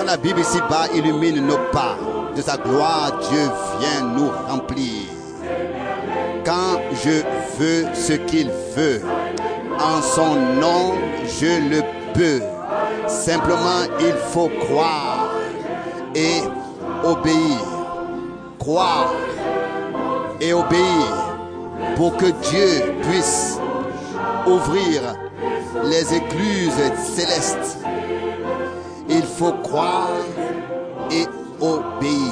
la Bible ici-bas illumine nos pas. De sa gloire, Dieu vient nous remplir. Quand je veux ce qu'il veut, en son nom, je le peux. Simplement, il faut croire et obéir. Croire et obéir pour que Dieu puisse ouvrir les écluses célestes. Il faut croire et obéir.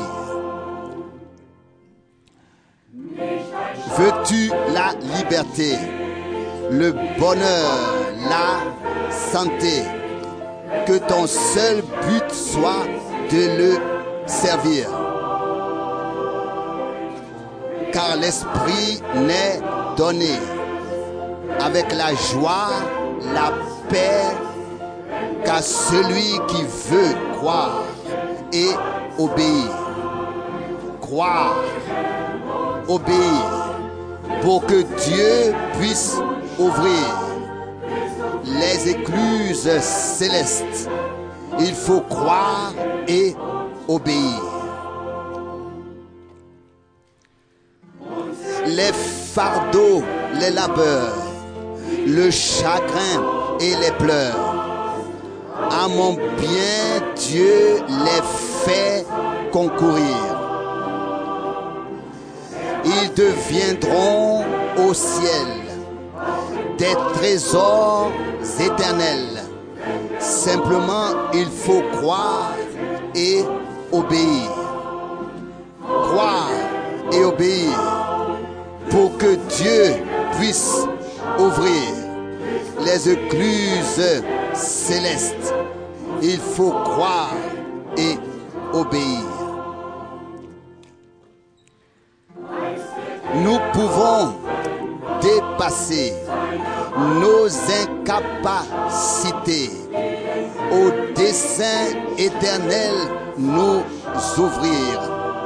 Veux-tu la liberté, le bonheur, la santé? Que ton seul but soit de le servir. Car l'esprit n'est donné avec la joie, la paix qu'à celui qui veut croire et obéir. Croire, obéir, pour que Dieu puisse ouvrir les écluses célestes. Il faut croire et obéir. Les fardeaux, les labeurs, le chagrin et les pleurs, à mon bien Dieu les fait concourir. Ils deviendront au ciel des trésors éternels. Simplement, il faut croire et obéir. Croire et obéir pour que Dieu puisse ouvrir les écluses célestes. Il faut croire et obéir. Nous pouvons dépasser nos incapacités au dessein éternel, nous ouvrir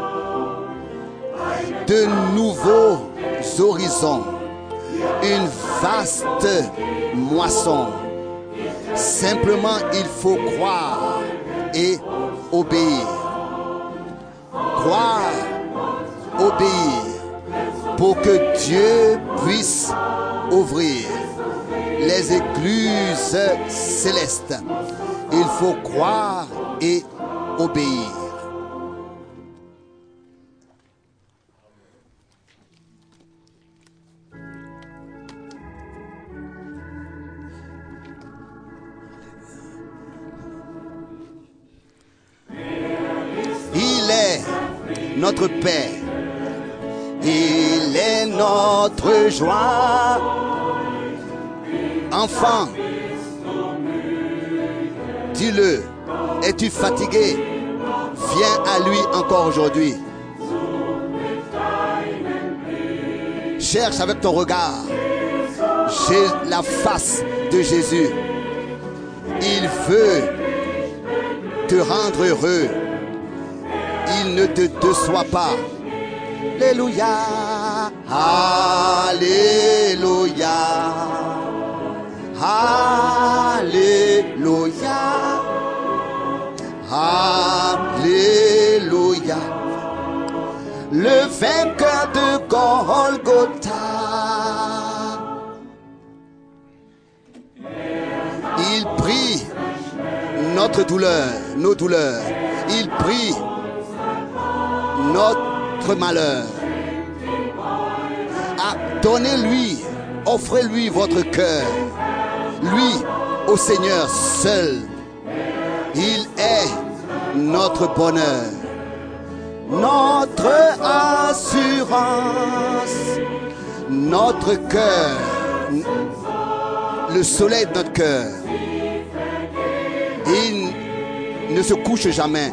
de nouveaux horizons, une vaste moisson. Simplement, il faut croire et obéir. Croire, obéir, pour que Dieu puisse ouvrir les écluses célestes. Il faut croire et obéir. Il est notre Père. Il est notre joie. Enfant, dis-le, es-tu fatigué? Viens à lui encore aujourd'hui. Cherche avec ton regard la face de Jésus. Il veut te rendre heureux. Il ne te déçoit pas. Alléluia, Alléluia, Alléluia, Alléluia. Le vainqueur de Golgotha. Il prie notre douleur, nos douleurs. Il prie notre malheur. Donnez-lui, offrez-lui votre cœur. Lui, au Seigneur seul. Il est notre bonheur, notre assurance, notre cœur, le soleil de notre cœur. Il ne se couche jamais.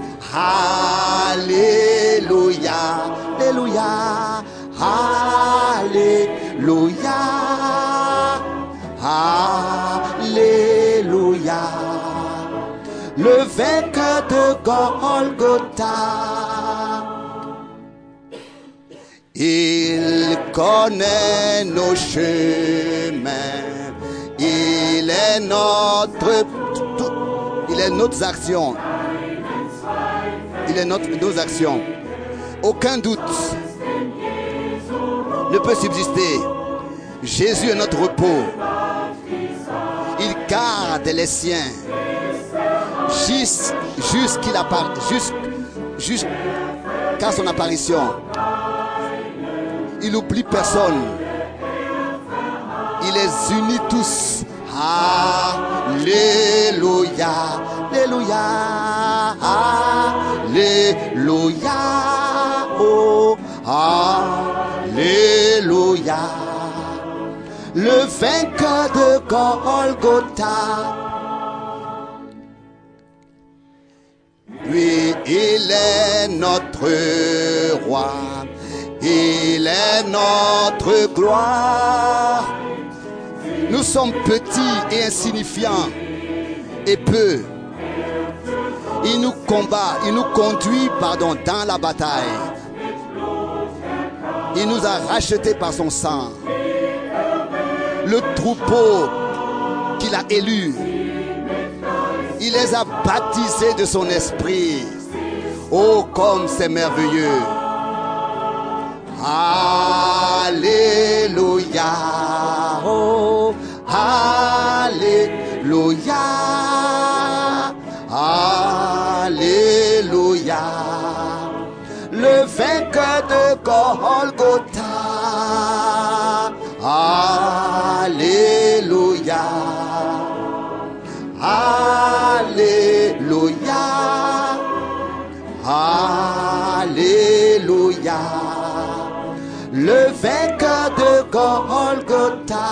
Alléluia, Alléluia, Alléluia, Alléluia. Le vainqueur de Golgotha. Il connaît nos chemins. Il est notre actions. nos actions. Aucun doute ne peut subsister. Jésus est notre repos. Il garde les siens jusqu'à son apparition. Il n'oublie personne. Il les unit tous. Alléluia, Alléluia, Alléluia, oh, Alléluia. Le vainqueur de Golgotha. Lui, il est notre roi. Il est notre gloire. Nous sommes petits et insignifiants et peu. Il nous combat, il nous conduit, dans la bataille. Il nous a rachetés par son sang. Le troupeau qu'il a élu, il les a baptisés de son esprit. Oh, comme c'est merveilleux. Alléluia. Oh, Alléluia. Alléluia. Le vainqueur de Golgotha. Alléluia. Alléluia. Alléluia. Le vainqueur de Golgotha.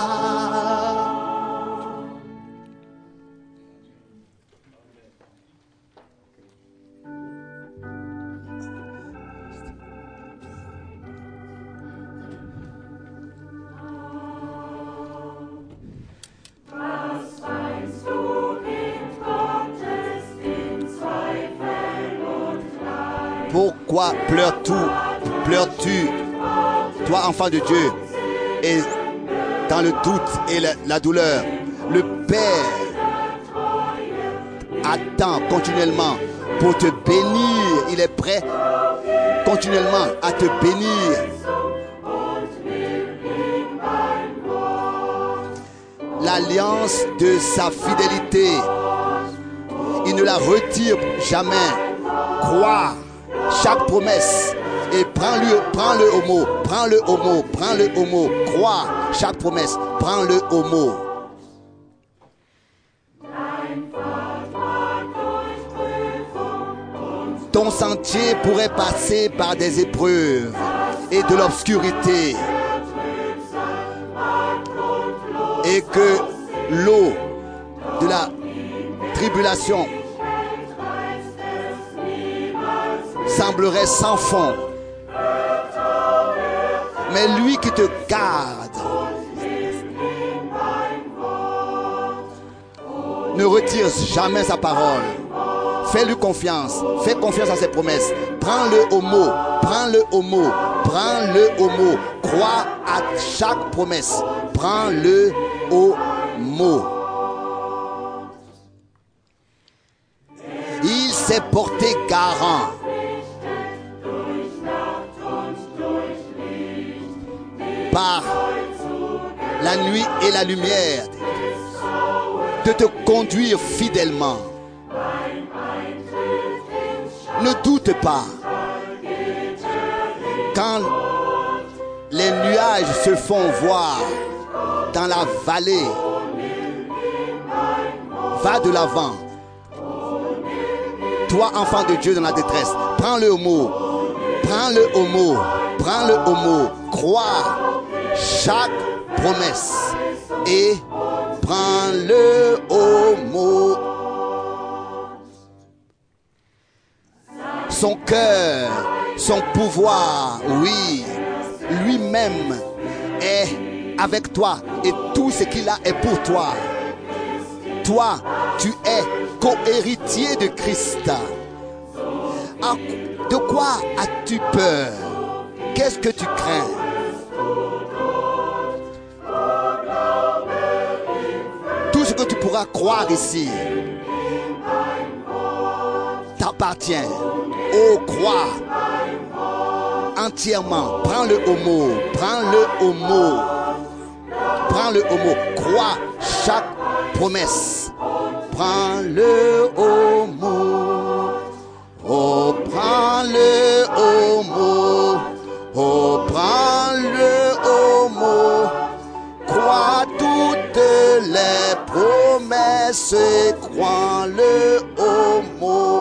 Pourquoi pleures-tu, toi enfant de Dieu, et dans le doute et la douleur? Le Père attend continuellement pour te bénir. Il est prêt continuellement à te bénir. L'alliance de sa fidélité, il ne la retire jamais. Crois chaque promesse et prends-le au mot, prends-le au mot, prends-le au mot. Crois chaque promesse, prends-le au mot. Ton sentier pourrait passer par des épreuves et de l'obscurité, et que l'eau de la tribulation semblerait sans fond. Mais lui qui te garde ne retire jamais sa parole. Fais-lui confiance. Fais confiance à ses promesses. Prends-le au mot. Prends-le au mot. Prends-le au mot. Crois à chaque promesse. Prends-le au mot. Il s'est porté garant par la nuit et la lumière de te conduire fidèlement. Ne doute pas. Quand les nuages se font voir dans la vallée, va de l'avant. Toi, enfant de Dieu dans la détresse, prends-le au mot. Prends-le au mot. Prends-le au mot. Crois chaque promesse et prends-le au mot. Son cœur, son pouvoir, oui, lui-même est avec toi et tout ce qu'il a est pour toi. Toi, tu es co-héritier de Christ. De quoi as-tu peur? Qu'est-ce que tu crains? Tout ce que tu pourras croire ici t'appartient. Oh, crois entièrement. Prends-le au mot. Prends-le au mot. Prends-le au mot. Crois chaque promesse. Prends-le au mot. Oh, prends-le au mot. Oh, prends-le au mot. Crois toutes les promesses. Crois-le au mot.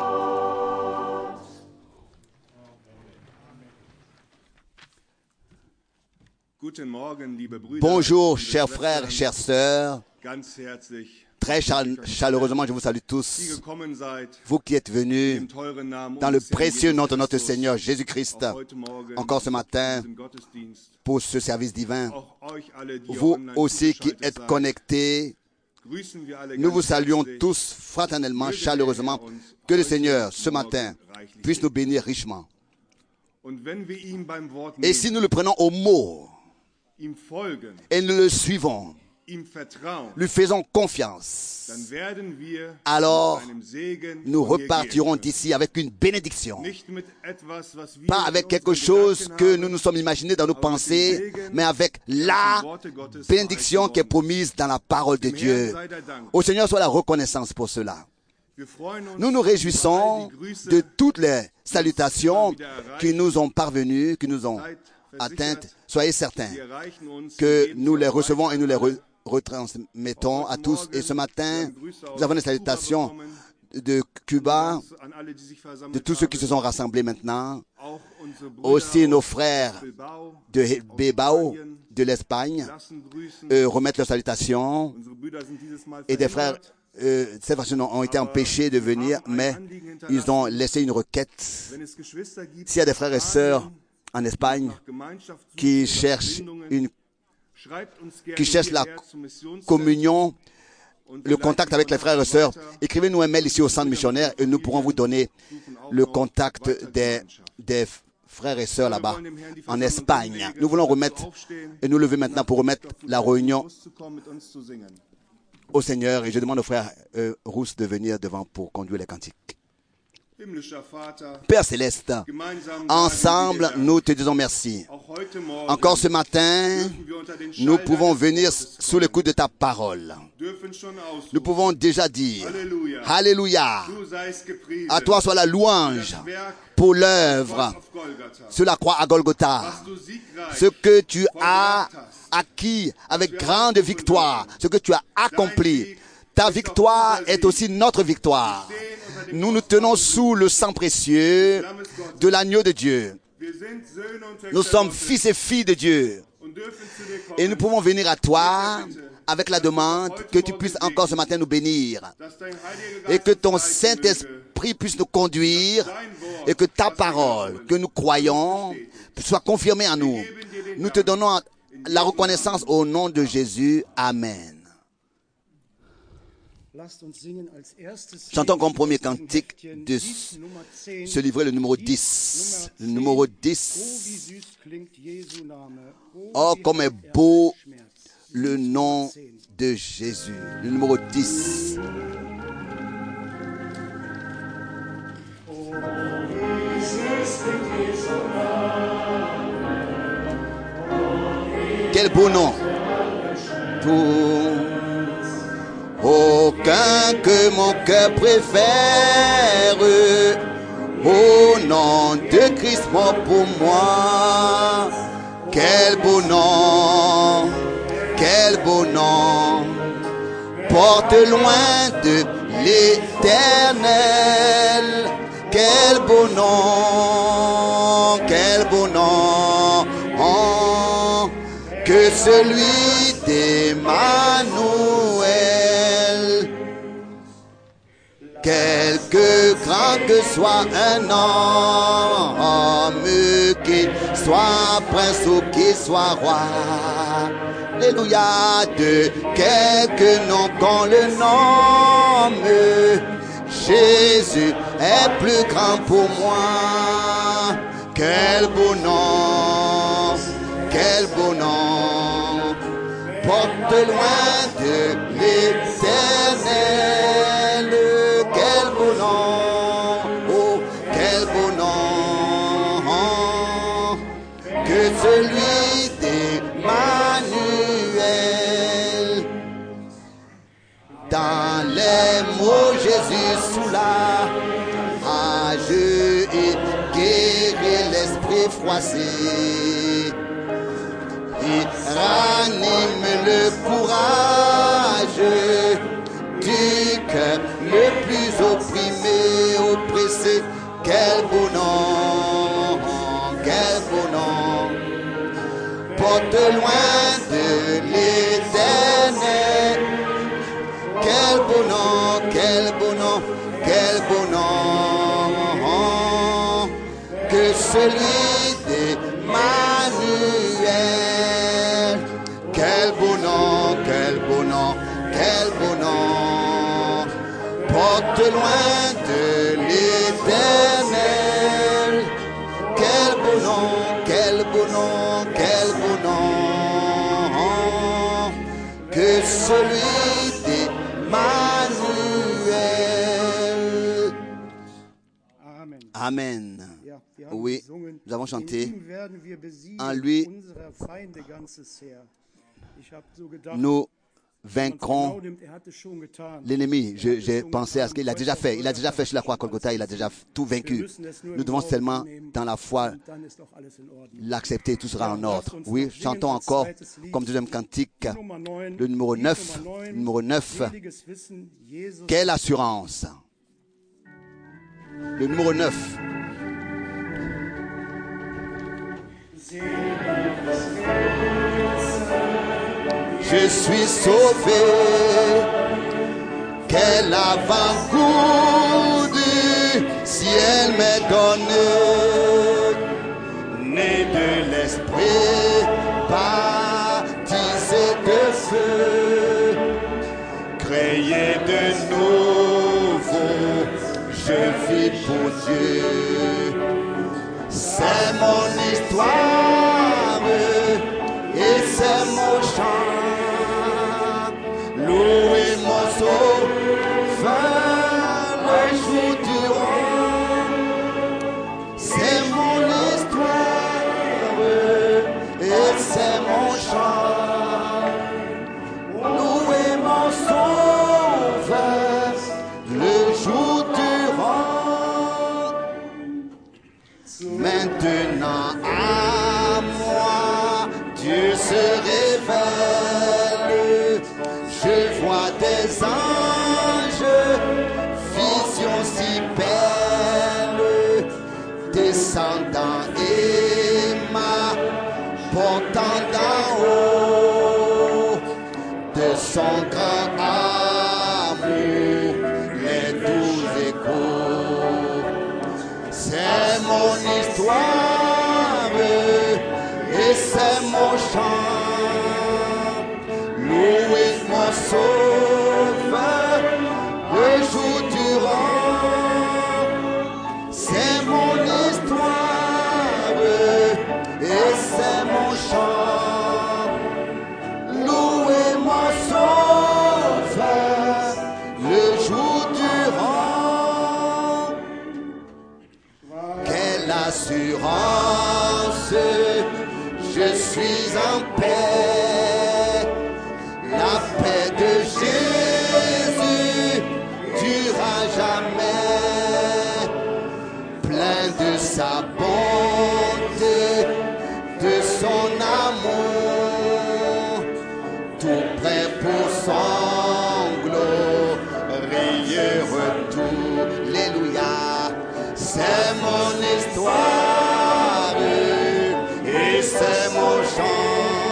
Bonjour, chers frères, chères sœurs. Très chaleureusement, je vous salue tous. Vous qui êtes venus dans le précieux nom de notre Seigneur Jésus-Christ, encore ce matin, pour ce service divin. Vous aussi qui êtes connectés, nous vous saluons tous fraternellement, chaleureusement. Que le Seigneur, ce matin, puisse nous bénir richement. Et si nous le prenons au mot, et nous le suivons, lui faisons confiance, alors nous repartirons d'ici avec une bénédiction. Pas avec quelque chose que nous nous sommes imaginés dans nos pensées, mais avec la bénédiction qui est promise dans la parole de Dieu. Au Seigneur soit la reconnaissance pour cela. Nous nous réjouissons de toutes les salutations qui nous ont parvenues, qui nous ont atteintes. Soyez certains que nous les recevons et nous les retransmettons à tous. Et ce matin, nous avons des salutations de Cuba, de tous ceux qui se sont rassemblés maintenant. Aussi nos frères de Bilbao, de l'Espagne, remettent leurs salutations. Et des frères, cette fois-ci, ont été empêchés de venir, mais ils ont laissé une requête. S'il y a des frères et sœurs en Espagne qui cherchent la communion, le contact avec les frères et sœurs, écrivez-nous un mail ici au centre missionnaire et nous pourrons vous donner le contact des frères et sœurs là-bas en Espagne. Nous voulons remettre et nous lever maintenant pour remettre la réunion au Seigneur et je demande au frère Rousse de venir devant pour conduire les cantiques. Père Céleste, ensemble, nous te disons merci. Encore ce matin, nous pouvons venir sous le coup de ta parole. Nous pouvons déjà dire, Alléluia, à toi soit la louange pour l'œuvre sur la croix à Golgotha. Ce que tu as acquis avec grande victoire, ce que tu as accompli. Ta victoire est aussi notre victoire. Nous nous tenons sous le sang précieux de l'agneau de Dieu. Nous sommes fils et filles de Dieu. Et nous pouvons venir à toi avec la demande que tu puisses encore ce matin nous bénir. Et que ton Saint-Esprit puisse nous conduire. Et que ta parole, que nous croyons, soit confirmée en nous. Nous te donnons la reconnaissance au nom de Jésus. Amen. Chantons comme premier cantique de ce livret, le numéro 10. Le numéro 10. Oh, comme est beau le nom de Jésus. Le numéro 10. Quel beau nom. Aucun que mon cœur préfère, au nom de Christ mort pour moi. Quel beau nom, porte loin de l'éternel. Quel beau nom, oh, que celui d'Emmanuel. Quelque grand que soit un homme, qu'il soit prince ou qu'il soit roi, alléluia, de quelque nom qu'on le nomme, Jésus est plus grand pour moi. Quel beau nom, porte loin de l'éternel. Quel beau nom, dans les mots Jésus soulage et guérit l'esprit froissé. Il ranime le courage du cœur le plus opprimé, oppressé. Quel beau nom, quel beau nom. Porte loin de l'éternel. Quel beau nom, quel beau nom, quel beau nom que celui d'Emmanuel. Quel beau nom, quel beau nom, quel beau nom. Porte loin de l'éternel. Quel beau nom, quel beau nom, quel beau nom que celui d'Emmanuel. Amen. Oui, nous avons chanté. En lui, nous vaincrons l'ennemi. J'ai pensé à ce qu'il a déjà fait. Il a déjà fait sur la croix Golgotha. Il a déjà tout vaincu. Nous devons seulement, dans la foi, l'accepter. Tout sera en ordre. Oui, chantons encore comme deuxième cantique. Le numéro 9. Numéro 9. Quelle assurance. Le numéro 9. Je suis sauvé, quel avant-goût du ciel m'est donné, né de l'esprit, baptisé de feu, créé de nouveau, je vis pour Dieu. C'est mon histoire et c'est mon chant. Louez mon sauveur le jour durant. C'est mon histoire et c'est mon chant. Louez mon sauveur le jour durant. Maintenant à moi Dieu se révèle. Je vois des anges, vision si belle, descendant et m'apportant d'en haut de son grand amour, les doux échos. C'est mon histoire et c'est mon chant. Louez mon sauveur le jour durant. C'est mon histoire et c'est mon chant. Louez mon sauveur le jour durant. Quelle assurance, je suis en paix. La paix de Jésus durera jamais, plein de sa bonté, de son amour, tout prêt pour son glorieux retour. Alléluia, c'est mon histoire et c'est mon chant.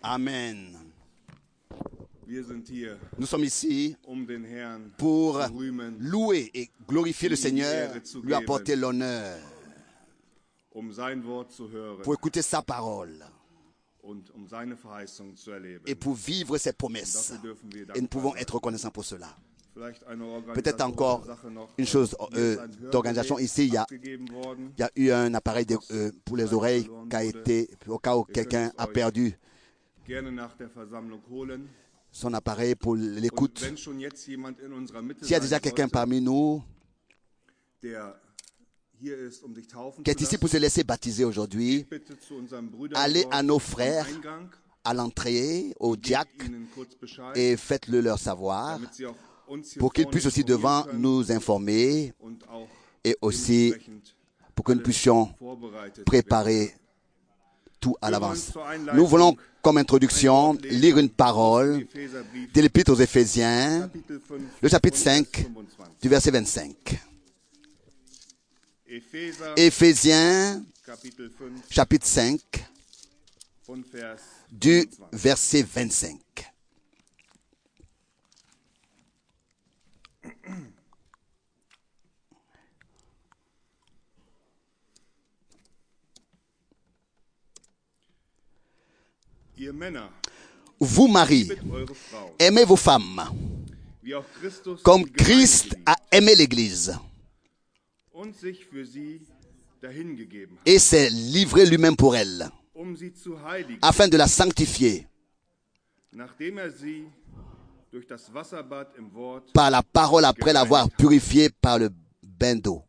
Amen. Wir sind hier, Nous sommes ici den Herrn pour zu rühmen, louer et glorifier le Seigneur, lui apporter l'honneur, sein Wort zu hören pour écouter sa parole und seine Verheißung zu erleben. et pour vivre ses promesses. Dafür dürfen wir Et nous dankbar pouvons sein. être reconnaissants pour cela. Vielleicht eine Peut-être organisatorische encore Sache noch. une chose Hier ist ein Hörgerät d'organisation. Ici, il y a abgegeben worden. eu un appareil pour les oreilles qui a été, au cas où quelqu'un a perdu Gerne nach der Versammlung holen. son appareil pour Und l'écoute. wenn schon jetzt jemand in unserer Mitte S'il y a sein déjà quelqu'un sollte, parmi nous der hier ist, um sich taufen qui est zu ici pour se lassen, laisser baptiser aujourd'hui, bitte zu unserem Brüder allez dort à nos am frères Eingang, à l'entrée, au gebt diacre, ihnen kurz Bescheid, et faites-le leur savoir damit sie auch uns hier pour qu'ils vorne puissent aussi informieren devant können nous informer und auch et aussi dementsprechend pour que nous puissions vorbereitet werden. préparer tout à l'avance. Nous voulons, comme introduction, lire une parole Epheserbrief, de l'Épître aux Éphésiens, Kapitel 5, le chapitre und Vers 5, 25. du verset 25. Epheser, Éphésiens, Kapitel 5, chapitre 5, von Vers du 25. verset 25. Ihr Männer, Vous, maris, liebet eure Frauen, aimez vos femmes, wie auch Christus comme die Gemeinde Christ geliebt a aimé l'Église und sich für sie dahingegeben hat, et s'est livré lui-même pour elle, sie zu heiligen, afin de la sanctifier nachdem sie durch das Wasserbad im Wort, par la parole après l'avoir purifiée par le bain d'eau,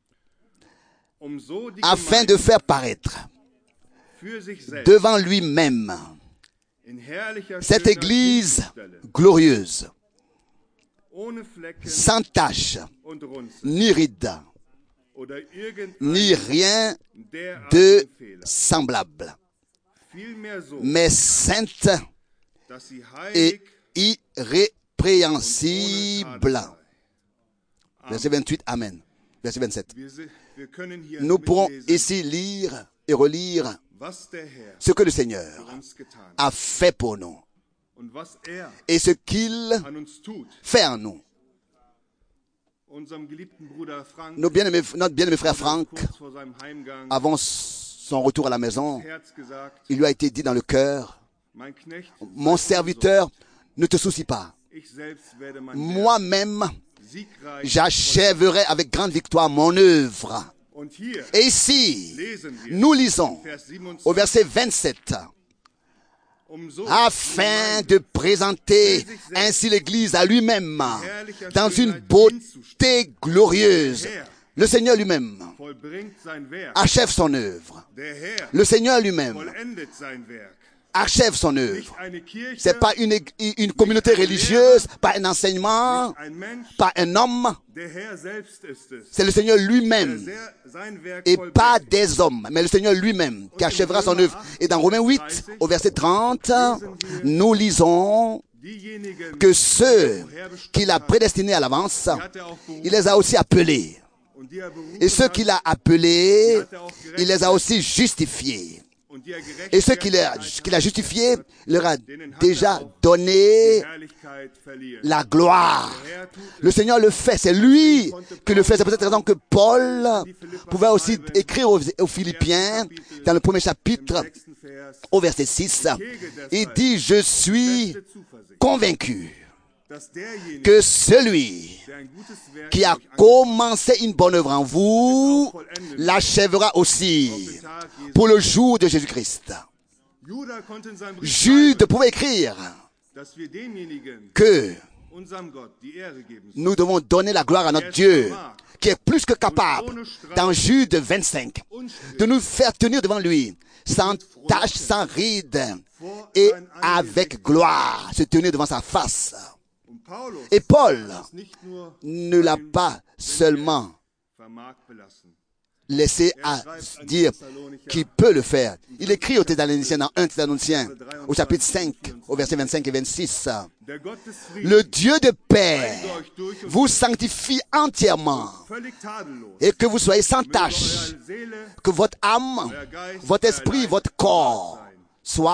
so die afin de Gemeinde faire paraître für sich selbst devant lui-même in herrlicher cette Schönheit Église hinzustellen, glorieuse, ohne Flecken sans tache, und Runzeln ni ride, oder irgendein ni rien derartigen de Fehler, semblable, vielmehr so, mais sainte dass sie et heilig irrépréhensible. Verset 28, Amen. Verset 27. wir können hier Nous pourrons mitlesen, ici lire et relire was der Herr ce que le Seigneur uns getan hat a fait pour nous und was et ce qu'il an uns tut. fait en nous. Unserem geliebten Bruder Frank, Notre bien-aimé frère Franck, kurz vor seinem Heimgang, avant son retour à la maison, Herz gesagt, il lui a été dit dans le cœur, mein Knecht, mon serviteur, ne te soucie pas. ich selbst werde mein Moi-même, siegreich. j'achèverai avec grande victoire mon œuvre. Und hier Et ici, lesen wir nous lisons Vers 27, au verset 27, so afin de présenter ainsi l'Église à lui-même dans une beauté glorieuse. Le Seigneur lui-même vollbringt sein Werk. achève son œuvre. Der Herr Le Seigneur lui-même vollendet sein Werk. achève son œuvre. Nicht eine Kirche, C'est pas une communauté religieuse, pas un enseignement, nicht ein Mensch, pas un homme. der Herr selbst ist es. C'est le Seigneur Der lui-même sein Werk et pas vollbringt. des hommes, mais le Seigneur lui-même qui achèvera son œuvre. Et dans Romains 8, au verset 30, nous lisons Diejenigen, que ceux die er vorherbestimmt qu'il a hat, prédestinés à l'avance, die hat er auch berufen. il les a aussi appelés. Und die er berufen Et ceux hat, qu'il a appelés, il les a aussi justifiés. und die er Et ceux qu'il a justifiés, il leur a déjà donné Herrlichkeit verliehen. la gloire. Der Herr tut Le Seigneur le fait, c'est lui qui le fait. C'est pour cette raison que Paul pouvait aussi écrire aux Philippiens, dans le premier chapitre, im 6. Vers, au verset 6, il dit, je suis feste Zuversicht, convaincu dass derjenige, que celui der ein gutes Werk qui a in euch commencé une bonne œuvre en vous l'achèvera aussi anfängt, Tag Jesu. pour le jour de Jésus-Christ. Judah konnte in seinem Brief Jude schreiben, pouvait écrire dass wir demjenigen, que unserem Gott, die Ehre geben sollen. nous devons donner la gloire à notre Dieu, qui est plus que capable, dans Jude 25, de nous faire tenir devant lui, sans tache, sans ride, et avec gloire, se tenir devant sa face. Und Paulus Et Paul hat es nicht nur ne l'a pas seulement vermag belassen. laissé à dire qu'il peut le faire. Il écrit aux Thessaloniciens dans 1 Thessaloniciens, au chapitre 5, au verset 25 et 26. Der Gott des Friedens Le Dieu de paix reinigt euch durch und vous sanctifie entièrement völlig tadellos. et que vous soyez sans Möge tache, eure Seele, que votre âme, euer Geist, votre euer esprit, Leib votre corps sein. soient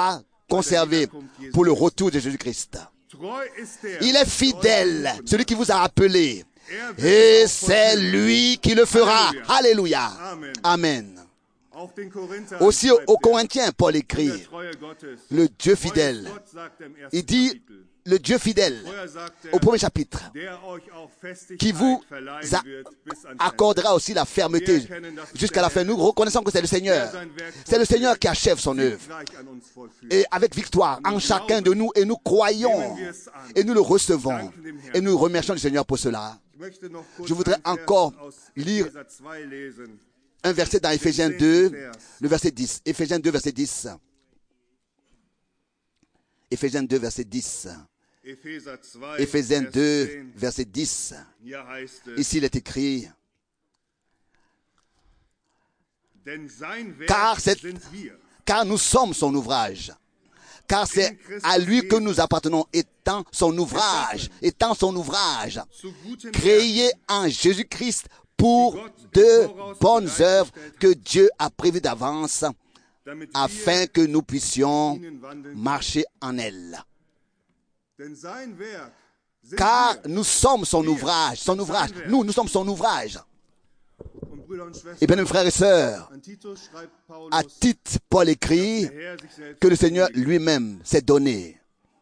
conserver pour le retour de Jésus-Christ. Il est fidèle, celui qui vous a appelé. Et c'est lui qui le fera. Alléluia. Amen. Aussi aux Corinthiens, Paul écrit, le Dieu fidèle. Il dit, le Dieu fidèle, au premier chapitre, qui vous accordera aussi la fermeté jusqu'à la fin. Nous reconnaissons que c'est le Seigneur. C'est le Seigneur qui achève son œuvre. Et avec victoire en chacun de nous, et nous croyons, et nous le recevons. Et nous remercions le Seigneur pour cela. Je voudrais encore lire un verset dans Éphésiens 2, le verset 10. Éphésiens 2, verset 10. Éphésiens 2, verset 10. Éphésiens 2, verset 10. Ici, il est écrit, car nous sommes son ouvrage. Car c'est à lui que nous appartenons, étant son ouvrage, créé en Jésus-Christ pour de bonnes œuvres que Dieu a prévues d'avance, afin que nous puissions marcher en elles. Car nous sommes son ouvrage, nous sommes son ouvrage. Et bien, mes frères et sœurs, à Tite, Paul écrit que le Seigneur lui-même s'est donné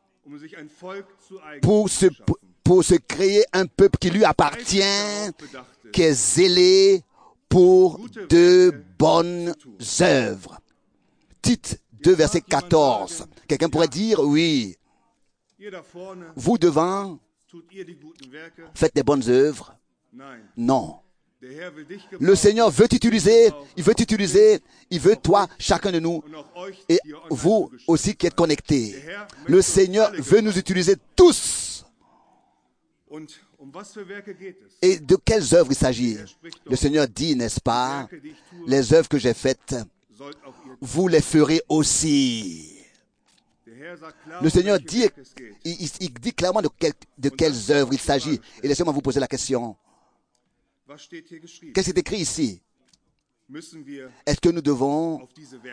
pour se créer un peuple qui lui appartient, qui est zélé pour de bonnes œuvres. Tite 2, verset 14. Quelqu'un pourrait dire, oui, vous devant, faites des bonnes œuvres. Non. Le Seigneur veut t'utiliser, il veut toi, chacun de nous, et vous aussi qui êtes connectés. Le Seigneur veut nous utiliser tous. Et de quelles œuvres il s'agit? Le Seigneur dit, n'est-ce pas, les œuvres que j'ai faites, vous les ferez aussi. Le Seigneur dit, il dit clairement de quelles œuvres il s'agit. Et laissez-moi vous poser la question. Qu'est-ce qui est écrit ici? Est-ce que nous devons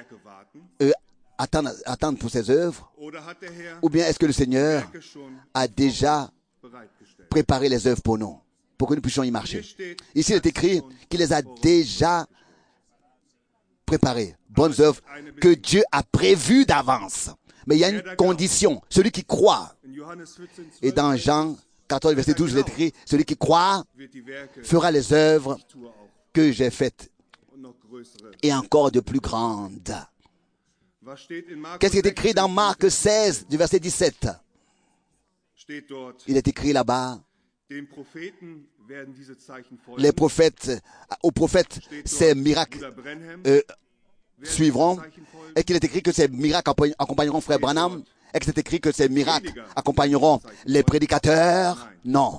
attendre pour ces œuvres? Ou bien est-ce que le Seigneur a déjà préparé les œuvres pour nous, pour que nous puissions y marcher? Ici, il est écrit qu'il les a déjà préparées. Bonnes œuvres que Dieu a prévues d'avance. Mais il y a une condition, celui qui croit. Et dans Jean 14, verset 12, il est écrit, celui qui croit fera les œuvres que j'ai faites et encore de plus grandes. Qu'est-ce qui est écrit dans Marc 16, du verset 17? Il est écrit là-bas, aux prophètes, ces miracles suivront, et qu'il est écrit que ces miracles accompagneront frère Branham, et que c'est écrit que ces miracles accompagneront les prédicateurs. Non.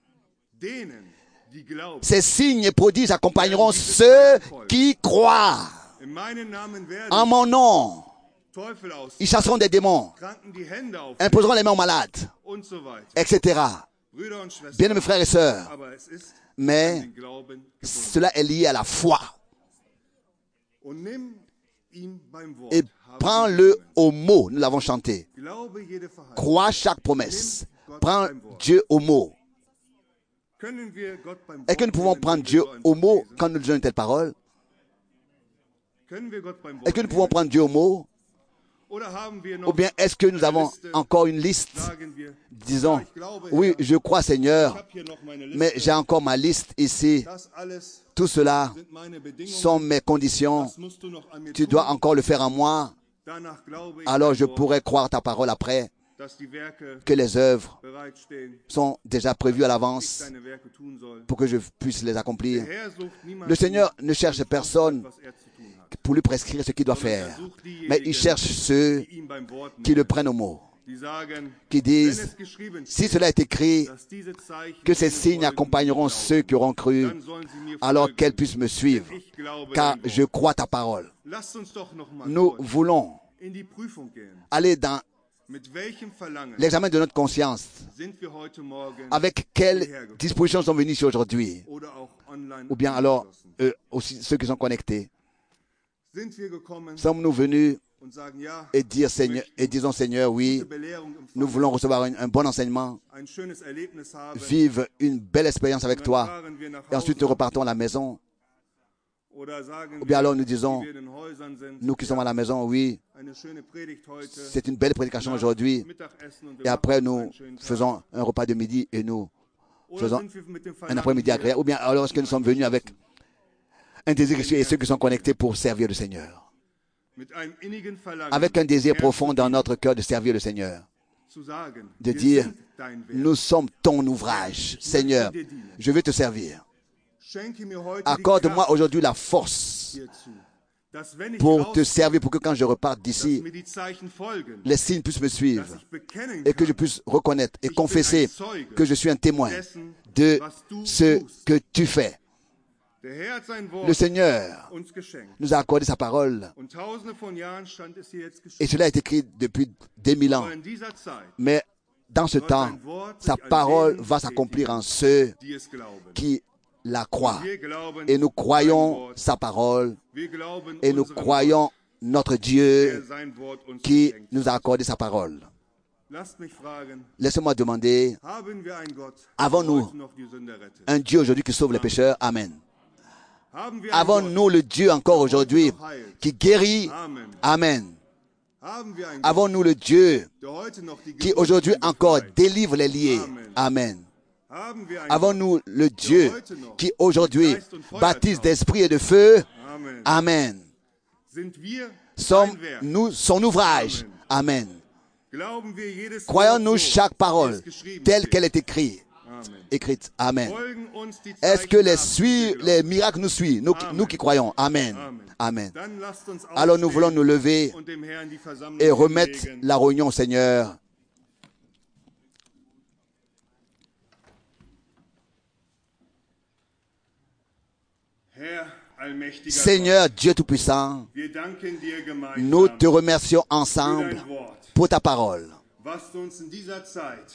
Ces signes et prodiges accompagneront ceux qui croient. En mon nom, ils chasseront des démons, imposeront les mains aux malades, etc. Bien, mes frères et sœurs, mais cela est lié à la foi. Et prends-le au mot, nous l'avons chanté. Crois chaque promesse. Prends Dieu au mot. Est-ce que nous pouvons prendre Dieu au mot quand nous disons une telle parole? Est-ce que nous pouvons prendre Dieu au mot? Ou bien est-ce que nous avons encore une liste? Disons, oui, je crois Seigneur, mais j'ai encore ma liste ici. Tout cela sont mes conditions. Tu dois encore le faire en moi. Alors je pourrais croire ta parole après, que les œuvres sont déjà prévues à l'avance pour que je puisse les accomplir. Le Seigneur ne cherche personne pour lui prescrire ce qu'il doit faire, mais il cherche ceux qui le prennent au mot, qui disent, si cela est écrit, que ces signes accompagneront ceux qui auront cru, alors qu'elles puissent me suivre, car je crois ta parole. Nous voulons aller dans l'examen de notre conscience. Avec quelles dispositions sont venus ici aujourd'hui? Ou bien alors, aussi ceux qui sont connectés. Sommes-nous venus und sagen, ja, et dire Seigneur, et disons Seigneur, oui, gute Belehrung nous empfangen, voulons recevoir un bon enseignement, ein schönes Erlebnis haben, vivre une belle expérience avec dann toi, fahren wir nach et ensuite nous Hause, repartons à la maison. oder sagen Ou bien alors nous wir, disons, die wir in den Häusern sind, nous qui sommes à la maison, oui, eine schöne Predigt heute, c'est une belle prédication aujourd'hui, Mittagessen und et wir après machen uns nous einen schönen Tag. faisons un repas de midi et nous Oder faisons sind wir mit dem un Verlangen après-midi hier, agréable. Ou bien alors est-ce que nous sommes venus avec un désir et ceux qui sont connectés pour servir le Seigneur, mit einem innigen Verlangen, avec un désir Herr, profond zu dans dienen, notre cœur de servir le Seigneur, zu sagen, de wir dire, sind dein Werk. nous sommes ton ouvrage, Seigneur, je veux te servir. Schenke mir heute die Accorde-moi Kraft aujourd'hui la force hierzu, dass wenn ich pour te rausgehe, servir, pour que quand je reparte dass d'ici, mir die Zeichen folgen, les signes puissent me dass suivre ich bekennen et que je kann, puisse reconnaître et confesser que je suis un témoin dessen, de was du ce tust. que tu fais. Der Herr hat sein Wort Le Seigneur uns geschenkt. nous a accordé sa parole Und tausende von Jahren stand es hier jetzt et geschrieben. cela est écrit depuis des mille ans. Aber in dieser Zeit, Mais dans ce temps, sa parole va s'accomplir en ceux die es glauben. qui la croient. Wir glauben Et nous sein croyons Wort. sa parole Wir glauben et nous unserem croyons notre Gott, der Dieu sein Wort uns qui geschenkt nous a accordé sa parole. Lasst mich fragen, Laissez-moi demander, haben wir einen Gott, Avons-nous der heute noch die Sünder rettet? un Dieu aujourd'hui qui sauve les pécheurs? Amen. Haben wir einen Gott, Avons-nous le Dieu encore aujourd'hui qui guérit? Amen. Amen. Haben wir einen Gott, Avons-nous le Dieu der heute noch die qui aujourd'hui Gebundenen encore befreit? délivre les liés? Amen. Haben wir einen Avons-nous le Dieu qui aujourd'hui Geist und Feuer baptise tauft? d'esprit et de feu? Gott? Amen. Amen. Sind wir Sommes sein Werk? nous son ouvrage? Amen. Glauben wir jedes Croyons-nous Wort so, chaque wie parole es geschrieben telle steht? qu'elle est écrite? Amen. Écrite. Amen. Folgen uns die Est-ce que Zeichen les, nach, die wir glauben? les miracles nous suivent, nous qui croyons? Amen. Amen. Amen. Dann lasst uns Alors nous voulons nous lever und dem Herrn die Versammlung et remettre hinlegen. la réunion au Seigneur. Herr, allmächtiger Seigneur Dieu Tout-Puissant, Gott, wir danken dir nous gemeinsam te remercions für ensemble dein Wort, pour ta parole was du uns in dieser Zeit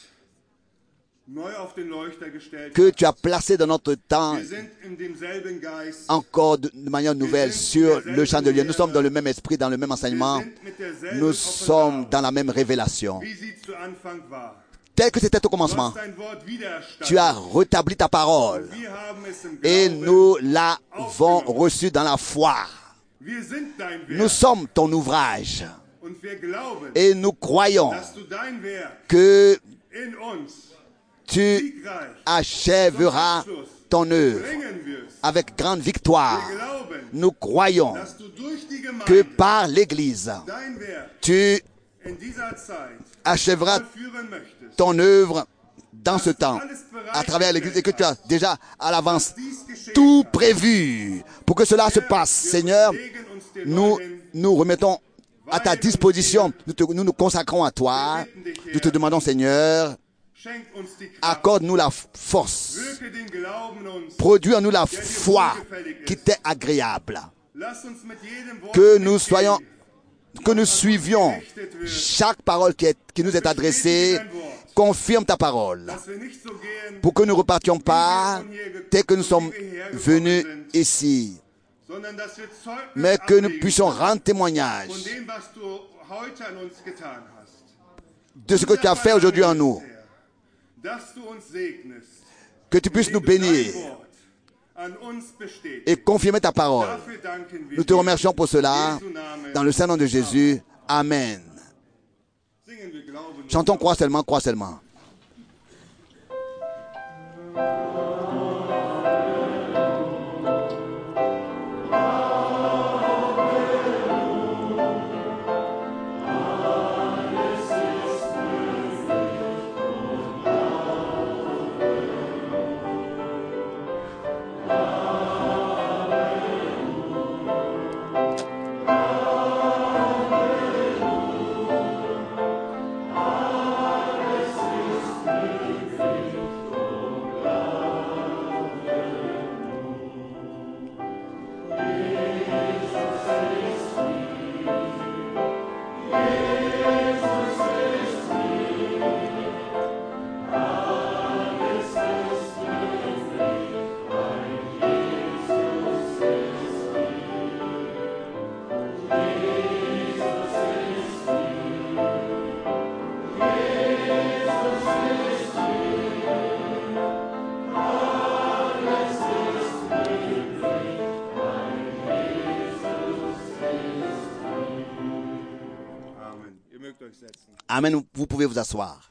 neu auf den Leuchter gestellt que hast. tu as placée dans notre temps Wir sind in demselben Geist, encore de manière nouvelle sur le champ de Dieu. Nous sommes dans le même esprit, dans le même wir enseignement. sind mit derselben Nous sommes Offenbarung, dans la même révélation. wie sie zu Anfang war. Tel que c'était au Du commencement, hast dein Wort wiedererstattet. tu as rétabli ta parole Wir haben es im et Glauben. nous l'avons reçue dans la foi. Wir sind dein Nous Werk sommes ton ouvrage und wir glauben, et nous croyons dass du dein Werk que in uns tu siegreich achèveras ton œuvre bringen wirst. avec grande victoire. Wir glauben, Nous croyons dass du durch die que Gemeinde par l'Église, dein Werk tu in dieser Zeit achèveras vollführen möchtest. ton œuvre dans ce temps, à travers l'Église, et que tu as déjà à l'avance Dies geschehen tout kann. prévu pour que cela se passe. Seigneur, Wir legen uns dir nous neu hin. nous remettons à ta disposition, nous nous consacrons à toi. Nous te demandons, Seigneur, Schenk uns die Kraft. accorde-nous la force, Wirke den Glauben in uns. produis en nous la foi qui t'est agréable, Lass uns mit jedem Wort que nous mitgehen. soyons, que nous suivions chaque parole qui nous est adressée. Confirme ta parole Dass wir nicht so gehen, pour que nous ne repartions pas tel que nous sommes venus ici, sondern dass wir Zeugnis mais que nous ablegen puissions rendre témoignage von dem, was du heute an uns getan hast. de ce que tu as fait aujourd'hui en nous, Dass du uns segnest, que tu puisses nous bénir dein Wort an uns bestätigt. et confirmer ta parole. Dafür danken wir Nous te dir. remercions pour cela, Jesu Namen. dans le Saint-Nom de Jésus. Amen. Singen wir Glauben. Chantons crois seulement, crois seulement. Amen. Vous pouvez vous asseoir.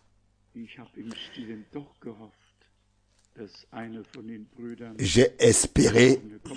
J'ai espéré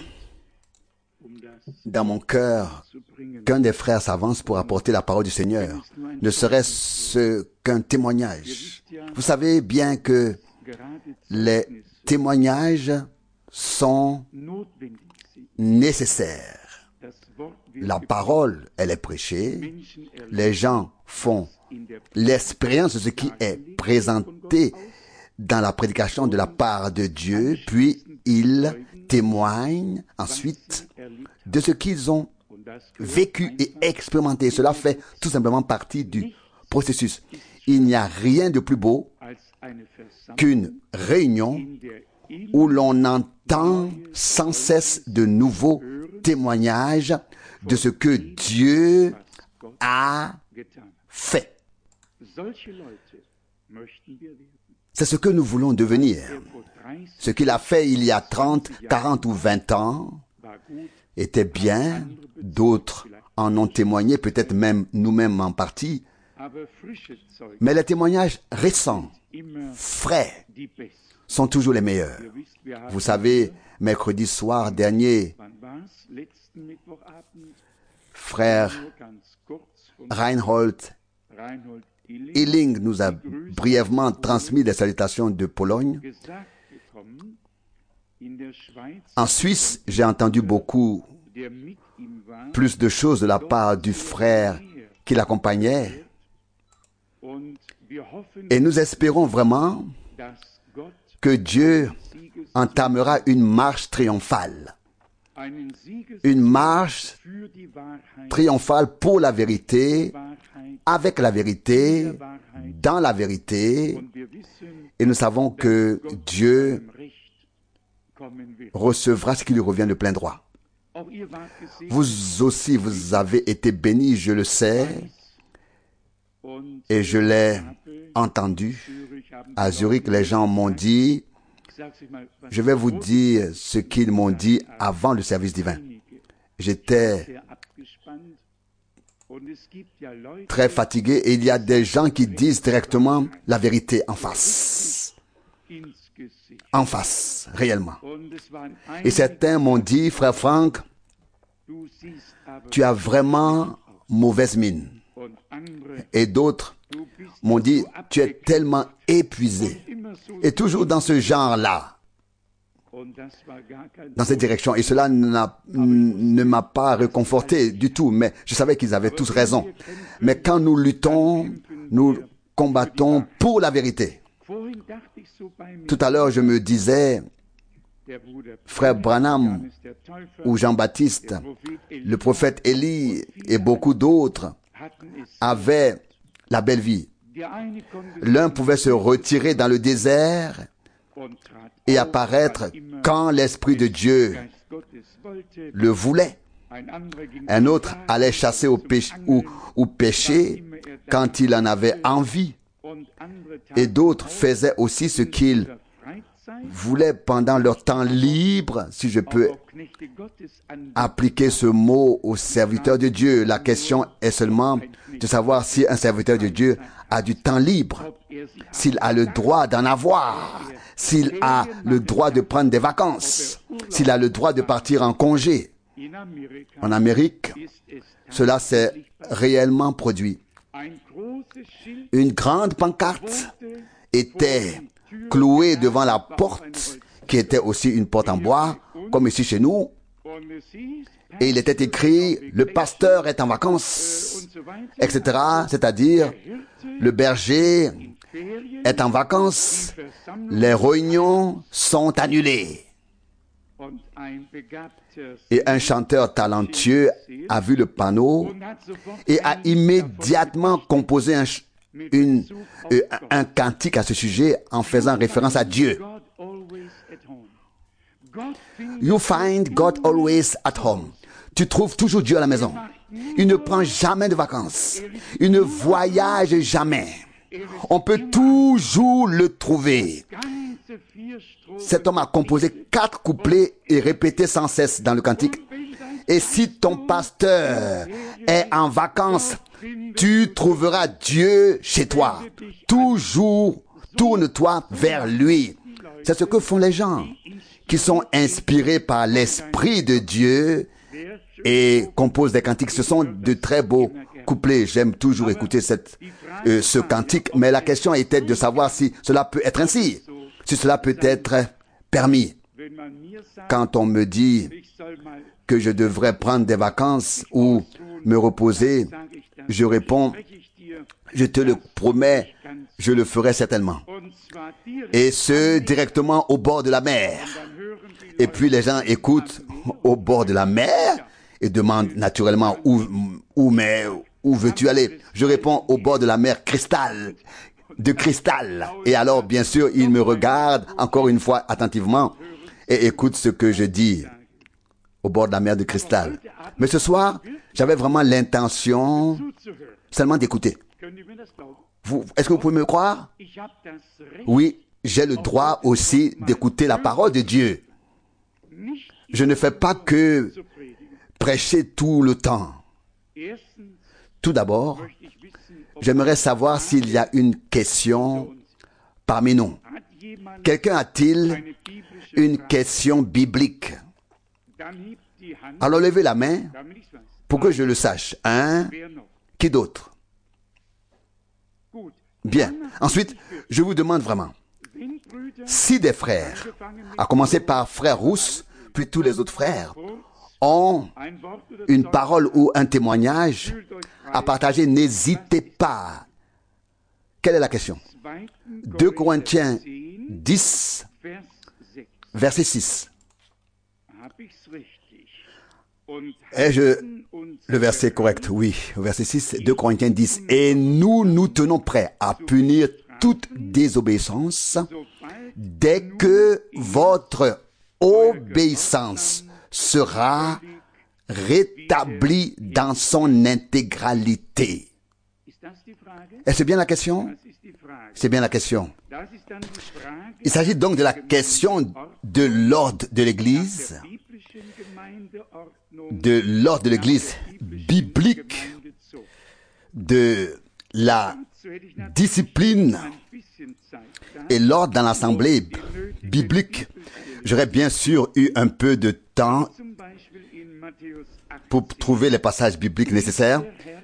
dans mon cœur qu'un des frères s'avance pour apporter la parole du Seigneur, ne serait-ce qu'un témoignage. Vous savez bien que les témoignages sont nécessaires. La parole, elle est prêchée. Les gens font l'expérience de ce qui est présenté dans la prédication de la part de Dieu, puis ils témoignent ensuite de ce qu'ils ont vécu et expérimenté. Cela fait tout simplement partie du processus. Il n'y a rien de plus beau qu'une réunion où l'on entend sans cesse de nouveaux témoignages de ce que Dieu a fait. C'est ce que nous voulons devenir. Ce qu'il a fait il y a 30, 40 ou 20 ans était bien. D'autres en ont témoigné, peut-être même nous-mêmes en partie. Mais les témoignages récents, frais, sont toujours les meilleurs. Vous savez, mercredi soir dernier, frère Reinhold Illing nous a brièvement transmis les salutations de Pologne. En Suisse, j'ai entendu beaucoup plus de choses de la part du frère qui l'accompagnait. Et nous espérons vraiment que Dieu entamera une marche triomphale. Une marche triomphale pour la vérité, avec la vérité, dans la vérité. Et nous savons que Dieu recevra ce qui lui revient de plein droit. Vous aussi, vous avez été bénis, je le sais, et je l'ai entendu. À Zurich, les gens m'ont dit, je vais vous dire ce qu'ils m'ont dit avant le service divin. J'étais très fatigué et il y a des gens qui disent directement la vérité en face. En face, réellement. Et certains m'ont dit, frère Franck, tu as vraiment mauvaise mine. Et d'autres m'ont dit, tu es tellement épuisé. Et toujours dans ce genre-là, dans cette direction. Et cela ne m'a pas réconforté du tout, mais je savais qu'ils avaient tous raison. Mais quand nous luttons, nous combattons pour la vérité. Tout à l'heure, je me disais, frère Branham ou Jean-Baptiste, le prophète Élie et beaucoup d'autres avaient la belle vie. L'un pouvait se retirer dans le désert et apparaître quand l'Esprit de Dieu le voulait. Un autre allait chasser ou pêcher quand il en avait envie. Et d'autres faisaient aussi ce qu'ils voulaient pendant leur temps libre, si je peux appliquer ce mot aux serviteurs de Dieu. La question est seulement de savoir si un serviteur de Dieu a du temps libre, s'il a le droit d'en avoir, s'il a le droit de prendre des vacances, s'il a le droit de partir en congé. En Amérique, cela s'est réellement produit. Une grande pancarte était clouée devant la porte, qui était aussi une porte en bois, comme ici chez nous. Et il était écrit, le pasteur est en vacances, etc. C'est-à-dire, le berger est en vacances, les réunions sont annulées. Et un chanteur talentueux a vu le panneau et a immédiatement composé un cantique à ce sujet en faisant référence à Dieu. You find God always at home. Tu trouves toujours Dieu à la maison. Il ne prend jamais de vacances. Il ne voyage jamais. On peut toujours le trouver. Cet homme a composé 4 couplets et répété sans cesse dans le cantique. Et si ton pasteur est en vacances tu trouveras Dieu chez toi. Toujours, tourne-toi vers lui. C'est ce que font les gens qui sont inspirés par l'Esprit de Dieu et composent des cantiques. Ce sont de très beaux couplets. J'aime toujours écouter ce cantique, mais la question était de savoir si cela peut être ainsi, si cela peut être permis. Quand on me dit que je devrais prendre des vacances ou me reposer, je réponds, je te le promets, je le ferai certainement. Et ce, directement au bord de la mer. Et puis les gens écoutent au bord de la mer et demandent naturellement où veux-tu aller? Je réponds au bord de la mer de cristal. Et alors, bien sûr, ils me regardent encore une fois attentivement et écoutent ce que je dis au bord de la mer de cristal. Mais ce soir, j'avais vraiment l'intention seulement d'écouter. Est-ce que vous pouvez me croire? Oui, j'ai le droit aussi d'écouter la parole de Dieu. Je ne fais pas que prêcher tout le temps. Tout d'abord, j'aimerais savoir s'il y a une question parmi nous. Quelqu'un a-t-il une question biblique? Alors levez la main pour que je le sache. Qui d'autre? Bien. Ensuite, je vous demande vraiment, si des frères, à commencer par frère Rousse, puis tous les autres frères, ont une parole ou un témoignage à partager, n'hésitez pas. Quelle est la question? 2 Corinthiens 10, verset 6. Le verset correct, oui, verset 6, 2 Corinthiens 10. Et nous tenons prêts à punir toute désobéissance dès que votre obéissance sera rétablie dans son intégralité. Est-ce bien la question? C'est bien la question. Il s'agit donc de la question de l'ordre de l'Église, biblique, de la discipline et l'ordre dans l'assemblée biblique. J'aurais bien sûr eu un peu de temps pour trouver les passages bibliques nécessaires.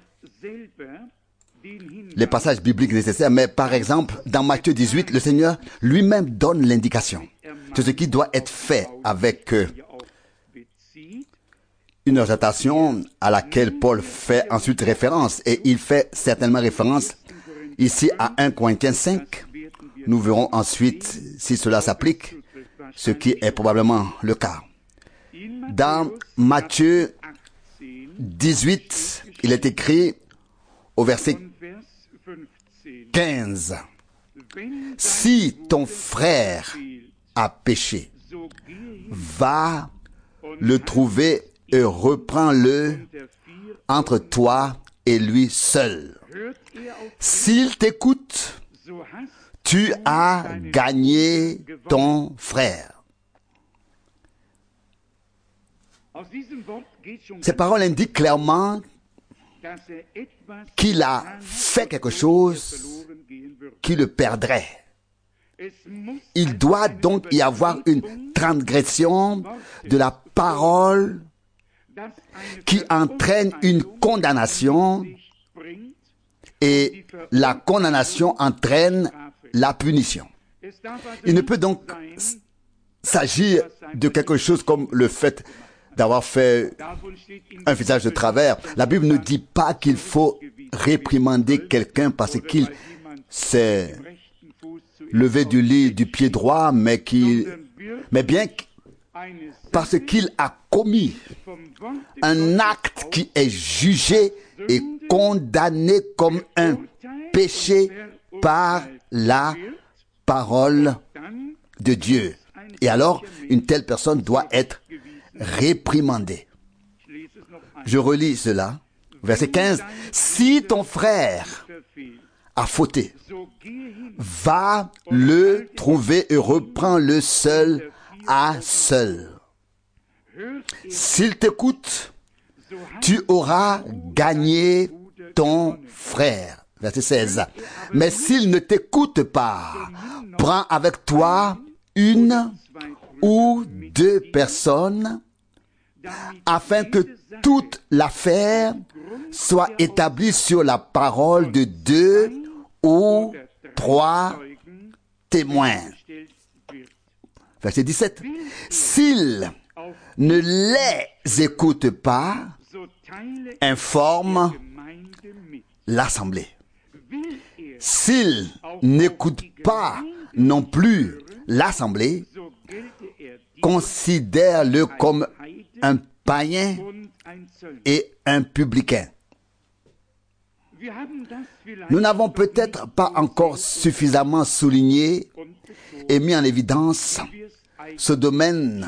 Mais par exemple, dans Matthieu 18, le Seigneur lui-même donne l'indication de ce qui doit être fait avec une exhortation à laquelle Paul fait ensuite référence. Et il fait certainement référence ici à 1 Corinthiens 5. Nous verrons ensuite si cela s'applique, ce qui est probablement le cas. Dans Matthieu 18, il est écrit au verset 15, « Si ton frère a péché, va le trouver et reprends-le entre toi et lui seul. S'il t'écoute, tu as gagné ton frère. » Ces paroles indiquent clairement qu'il a fait quelque chose qui le perdrait. Il doit donc y avoir une transgression de la parole qui entraîne une condamnation, et la condamnation entraîne la punition. Il ne peut donc s'agir de quelque chose comme le fait d'avoir fait un visage de travers. La Bible ne dit pas qu'il faut réprimander quelqu'un parce qu'il s'est levé du lit du pied droit, mais bien parce qu'il a commis un acte qui est jugé et condamné comme un péché par la parole de Dieu. Et alors, une telle personne doit être réprimandée. Je relis cela. Verset 15. Si ton frère a fauté, va le trouver et reprends-le seul à seul. S'il t'écoute, tu auras gagné ton frère. Verset 16. Mais s'il ne t'écoute pas, prends avec toi une ou deux personnes afin que toute l'affaire soit établie sur la parole de 2 ou 3 témoins. Verset 17. S'il ne les écoute pas, informe l'assemblée. S'il n'écoute pas non plus l'assemblée, considère-le comme un païen et un publicain. Nous n'avons peut-être pas encore suffisamment souligné et mis en évidence ce domaine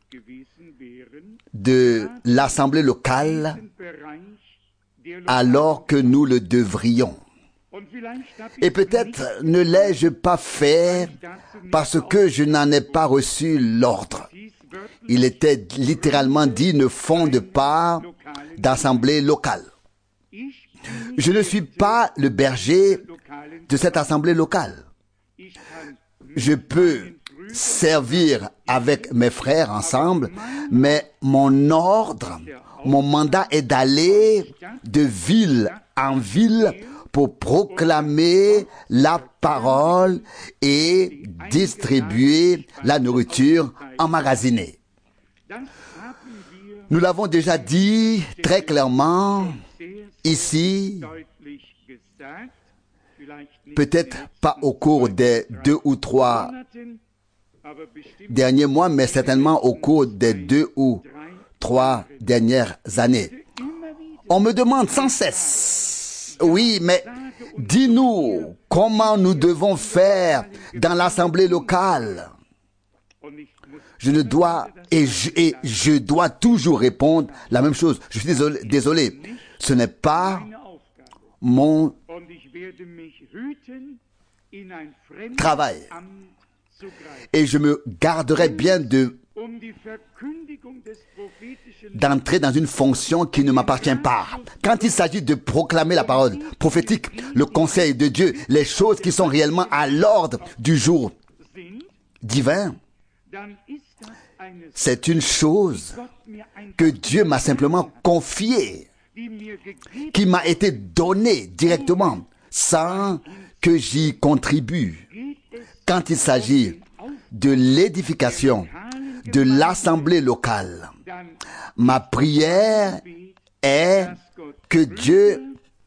de l'assemblée locale alors que nous le devrions. Et peut-être ne l'ai-je pas fait parce que je n'en ai pas reçu l'ordre. Il était littéralement dit, ne fonde pas d'assemblée locale. Je ne suis pas le berger de cette assemblée locale. Je peux servir avec mes frères ensemble, mais mon ordre, mon mandat est d'aller de ville en ville pour proclamer la parole et distribuer la nourriture emmagasinée. Nous l'avons déjà dit très clairement ici, peut-être pas au cours des 2 ou 3 derniers mois, mais certainement au cours des 2 ou 3 dernières années. On me demande sans cesse, oui, mais dis-nous comment nous devons faire dans l'assemblée locale. Je ne dois, et je dois toujours répondre la même chose. Je suis désolé. Ce n'est pas mon travail. Et je me garderai bien d'entrer dans une fonction qui ne m'appartient pas. Quand il s'agit de proclamer la parole prophétique, le conseil de Dieu, les choses qui sont réellement à l'ordre du jour divin, c'est une chose que Dieu m'a simplement confiée, qui m'a été donnée directement, sans que j'y contribue. Quand il s'agit de l'édification de l'assemblée locale, ma prière est que Dieu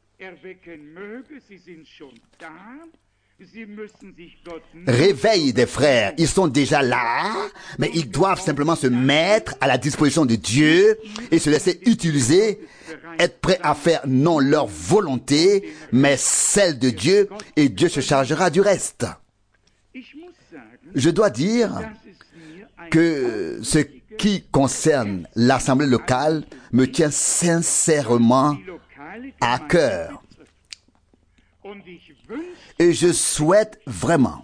réveille des frères. Ils sont déjà là, mais ils doivent simplement se mettre à la disposition de Dieu et se laisser utiliser, être prêts à faire non leur volonté, mais celle de Dieu, et Dieu se chargera du reste. Je dois dire que ce qui concerne l'assemblée locale me tient sincèrement à cœur. Et je souhaite vraiment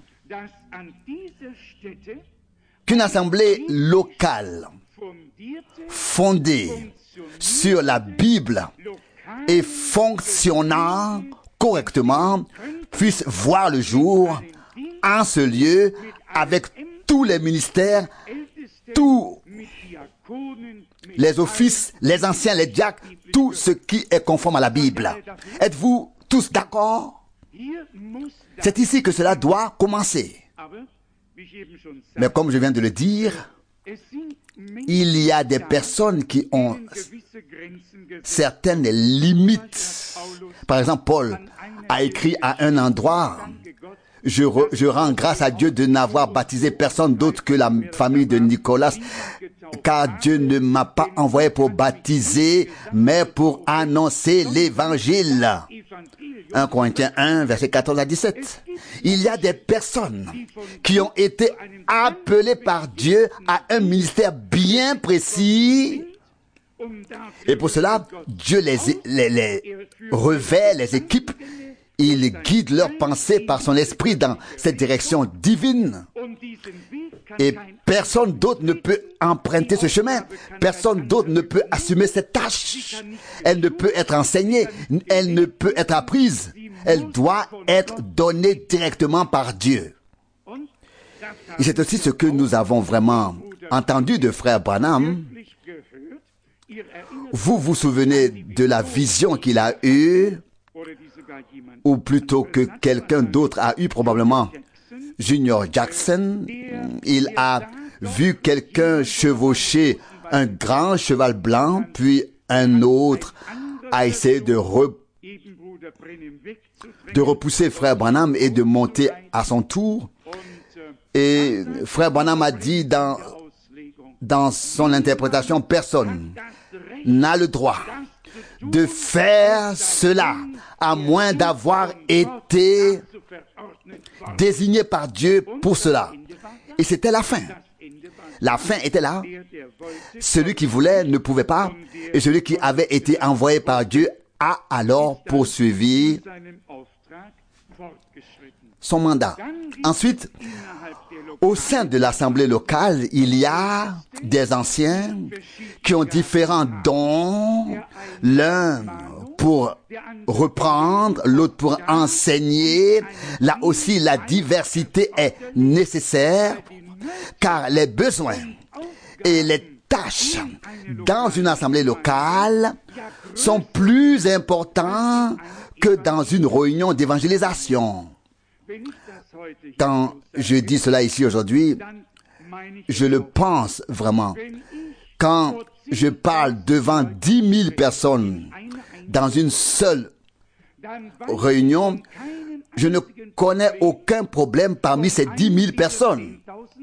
qu'une assemblée locale fondée sur la Bible et fonctionnant correctement puisse voir le jour en ce lieu avec tous les ministères, tous les offices, les anciens, les diacres, tout ce qui est conforme à la Bible. Êtes-vous tous d'accord? C'est ici que cela doit commencer. Mais comme je viens de le dire, il y a des personnes qui ont certaines limites. Par exemple, Paul a écrit à un endroit, je rends grâce à Dieu de n'avoir baptisé personne d'autre que la famille de Nicolas, car Dieu ne m'a pas envoyé pour baptiser, mais pour annoncer l'évangile. 1 Corinthiens 1, verset 14 à 17. Il y a des personnes qui ont été appelées par Dieu à un ministère bien précis. Et pour cela, Dieu les revêt, les équipe. Il guide leurs pensées par son esprit dans cette direction divine. Et personne d'autre ne peut emprunter ce chemin. Personne d'autre ne peut assumer cette tâche. Elle ne peut être enseignée. Elle ne peut être apprise. Elle doit être donnée directement par Dieu. Et c'est aussi ce que nous avons vraiment entendu de frère Branham. Vous vous souvenez de la vision qu'il a eue, ou plutôt que quelqu'un d'autre a eu probablement. Junior Jackson, il a vu quelqu'un chevaucher un grand cheval blanc, puis un autre a essayé de repousser frère Branham et de monter à son tour. Et frère Branham a dit dans son interprétation, personne n'a le droit de faire cela à moins d'avoir été désigné par Dieu pour cela. Et c'était la fin. La fin était là. Celui qui voulait ne pouvait pas, et celui qui avait été envoyé par Dieu a alors poursuivi son mandat. Ensuite, au sein de l'assemblée locale, il y a des anciens qui ont différents dons, l'un pour reprendre, l'autre pour enseigner. Là aussi, la diversité est nécessaire, car les besoins et les tâches dans une assemblée locale sont plus importants que dans une réunion d'évangélisation. Quand je dis cela ici aujourd'hui, je le pense vraiment. Quand je parle devant 10 000 personnes dans une seule réunion, je ne connais aucun problème parmi ces 10 000 personnes.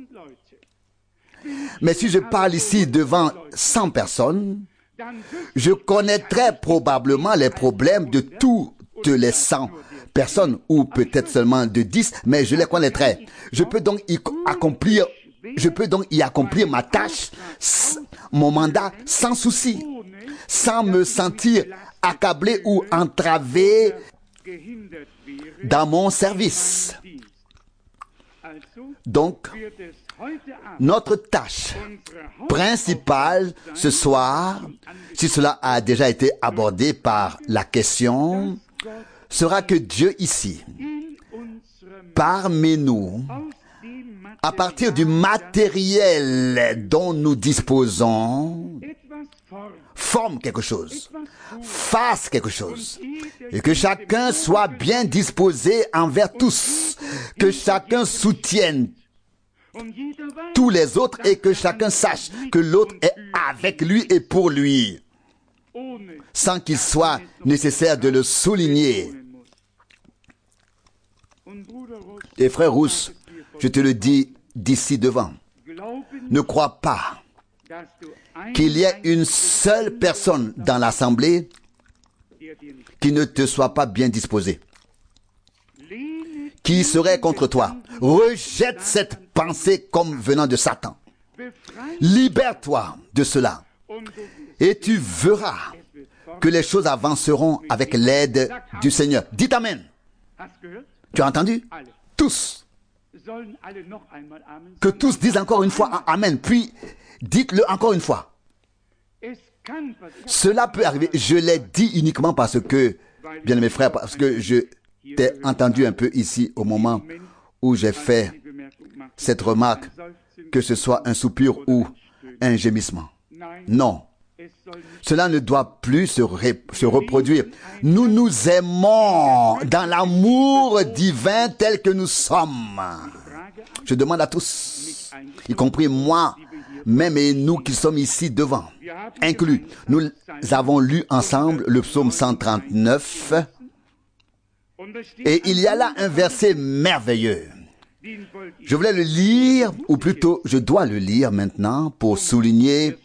Mais si je parle ici devant 100 personnes, je connaîtrai probablement les problèmes de toutes les 100 personnes, ou peut-être seulement de 10, mais je les connaîtrai. Je peux donc y accomplir ma tâche, mon mandat, sans souci, sans me sentir accablé ou entravé dans mon service. Donc, notre tâche principale ce soir, si cela a déjà été abordé par la question, sera que Dieu ici, parmi nous, à partir du matériel dont nous disposons, forme quelque chose, fasse quelque chose, et que chacun soit bien disposé envers tous, que chacun soutienne tous les autres et que chacun sache que l'autre est avec lui et pour lui, sans qu'il soit nécessaire de le souligner. Et frère Rousse, je te le dis d'ici devant, ne crois pas qu'il y ait une seule personne dans l'assemblée qui ne te soit pas bien disposée, qui serait contre toi. Rejette cette pensée comme venant de Satan. Libère-toi de cela et tu verras que les choses avanceront avec l'aide du Seigneur. Dites Amen. Tu as entendu? Tous. Que tous disent encore une fois Amen, puis dites-le encore une fois. Cela peut arriver. Je l'ai dit uniquement parce que, bien mes frères, parce que je t'ai entendu un peu ici au moment où j'ai fait cette remarque, que ce soit un soupir ou un gémissement. Non. Cela ne doit plus se reproduire. Nous nous aimons dans l'amour divin tel que nous sommes. Je demande à tous, y compris moi, même et nous qui sommes ici devant, inclus. Nous avons lu ensemble le psaume 139 et il y a là un verset merveilleux. Je voulais le lire, ou plutôt je dois le lire maintenant pour souligner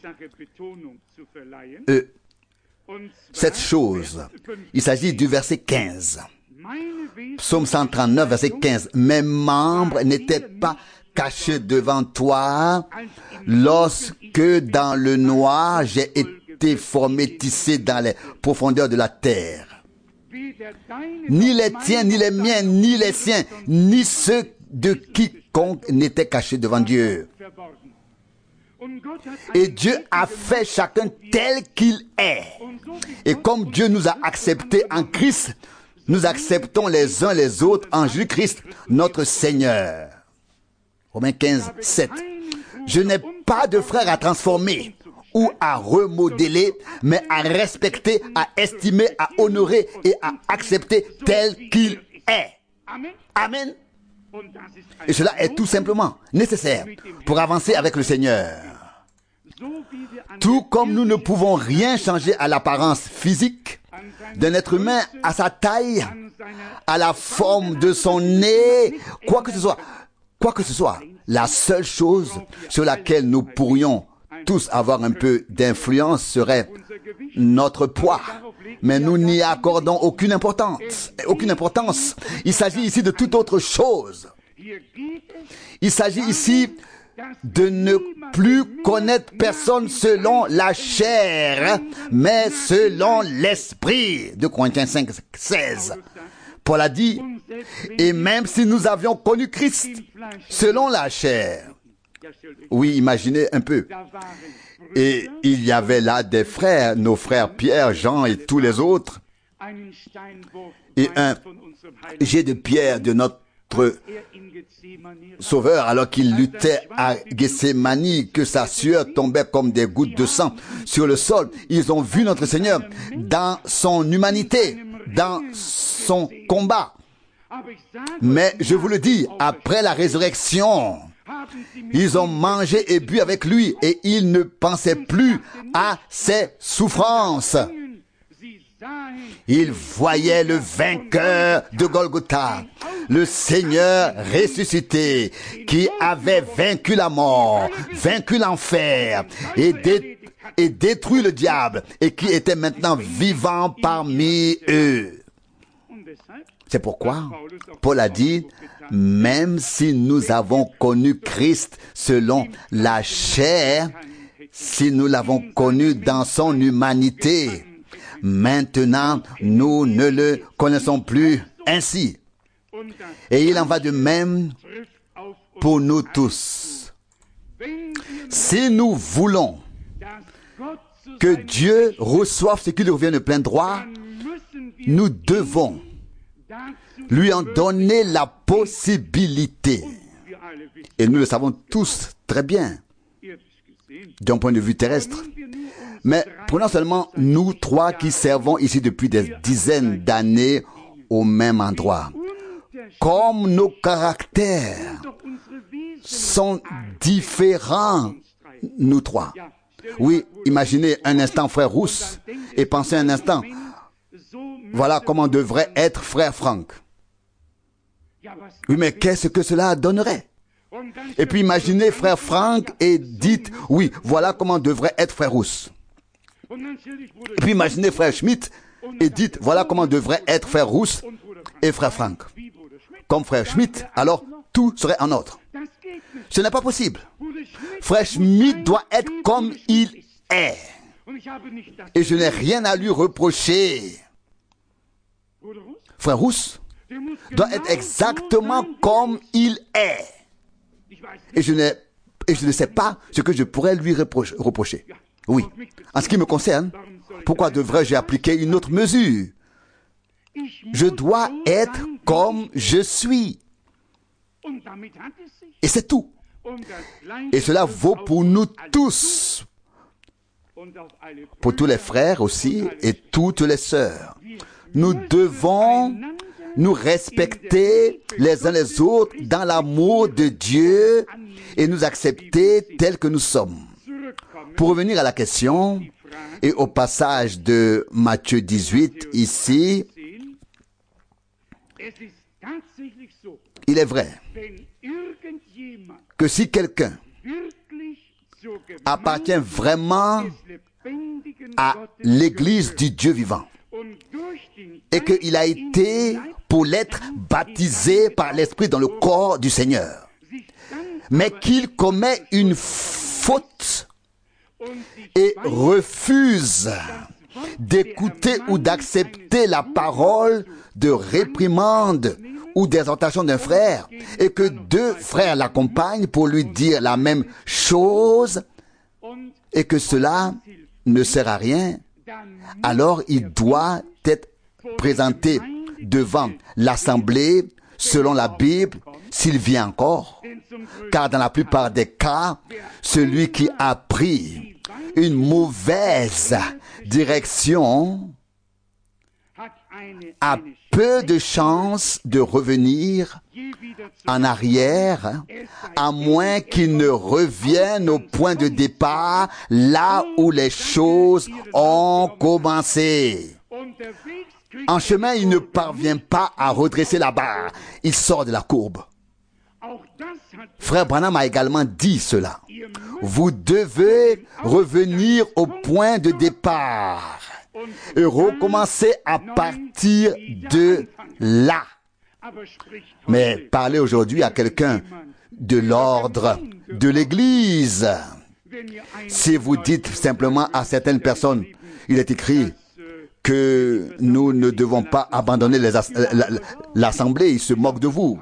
cette chose. Il s'agit du verset 15. Psaume 139, verset 15. Mes membres n'étaient pas cachés devant toi lorsque dans le noir j'ai été formé, tissé dans les profondeurs de la terre. Ni les tiens, ni les miens, ni les siens, ni ceux de quiconque n'étaient cachés devant Dieu. Et Dieu a fait chacun tel qu'il est. Et comme Dieu nous a acceptés en Christ, nous acceptons les uns les autres en Jésus-Christ, notre Seigneur. Romains 15, 7. Je n'ai pas de frère à transformer ou à remodeler, mais à respecter, à estimer, à honorer et à accepter tel qu'il est. Amen. Et cela est tout simplement nécessaire pour avancer avec le Seigneur. Tout comme nous ne pouvons rien changer à l'apparence physique d'un être humain, à sa taille, à la forme de son nez, quoi que ce soit, la seule chose sur laquelle nous pourrions tous avoir un peu d'influence serait notre poids. Mais nous n'y accordons aucune importance. Il s'agit ici de toute autre chose. Il s'agit ici de ne plus connaître personne selon la chair, mais selon l'esprit. 2 Corinthiens 5, 16. Paul a dit, et même si nous avions connu Christ selon la chair. Oui, imaginez un peu. Et il y avait là des frères, nos frères Pierre, Jean et tous les autres. Et un jet de pierre de notre Sauveur, alors qu'il luttait à Gethsémani, que sa sueur tombait comme des gouttes de sang sur le sol. Ils ont vu notre Seigneur dans son humanité, dans son combat. Mais je vous le dis, après la résurrection, ils ont mangé et bu avec lui et ils ne pensaient plus à ses souffrances. Ils voyaient le vainqueur de Golgotha, le Seigneur ressuscité, qui avait vaincu la mort, vaincu l'enfer et détruit le diable et qui était maintenant vivant parmi eux. C'est pourquoi Paul a dit, même si nous avons connu Christ selon la chair, si nous l'avons connu dans son humanité, maintenant nous ne le connaissons plus ainsi. Et il en va de même pour nous tous. Si nous voulons que Dieu reçoive ce qui lui revient de plein droit, nous devons lui en donner la possibilité. Et nous le savons tous très bien, d'un point de vue terrestre. Mais prenons seulement nous trois qui servons ici depuis des dizaines d'années au même endroit. Comme nos caractères sont différents, nous trois. Oui, imaginez un instant frère Rousse et pensez un instant, voilà comment devrait être frère Franck. Oui, mais qu'est-ce que cela donnerait? Et puis imaginez frère Franck et dites, oui, voilà comment devrait être frère Rousse. Et puis imaginez frère Schmitt et dites, voilà comment devrait être frère Rousse et frère Franck. Comme frère Schmitt, alors tout serait en ordre. Ce n'est pas possible. Frère Schmitt doit être comme il est. Et je n'ai rien à lui reprocher. Frère Rousse doit être exactement comme il est. Et je ne sais pas ce que je pourrais lui reprocher. Oui. En ce qui me concerne, pourquoi devrais-je appliquer une autre mesure? Je dois être comme je suis. Et c'est tout. Et cela vaut pour nous tous. Pour tous les frères aussi et toutes les sœurs. Nous devons nous respecter les uns les autres dans l'amour de Dieu et nous accepter tels que nous sommes. Pour revenir à la question et au passage de Matthieu 18 ici, il est vrai que si quelqu'un appartient vraiment à l'Église du Dieu vivant et qu'il a été pour l'être baptisé par l'Esprit dans le corps du Seigneur, mais qu'il commet une faute et refuse d'écouter ou d'accepter la parole de réprimande ou des exhortations d'un frère et que deux frères l'accompagnent pour lui dire la même chose et que cela ne sert à rien, alors il doit être présenté devant l'assemblée selon la Bible s'il vient encore. Car dans la plupart des cas, celui qui a pris une mauvaise direction a peu de chances de revenir en arrière, à moins qu'il ne revienne au point de départ, là où les choses ont commencé. En chemin, il ne parvient pas à redresser la barre. Il sort de la courbe. Frère Branham a également dit cela. Vous devez revenir au point de départ et recommencer à partir de là. Mais parler aujourd'hui à quelqu'un de l'ordre de l'Église, si vous dites simplement à certaines personnes, il est écrit que nous ne devons pas abandonner l'assemblée, ils se moquent de vous.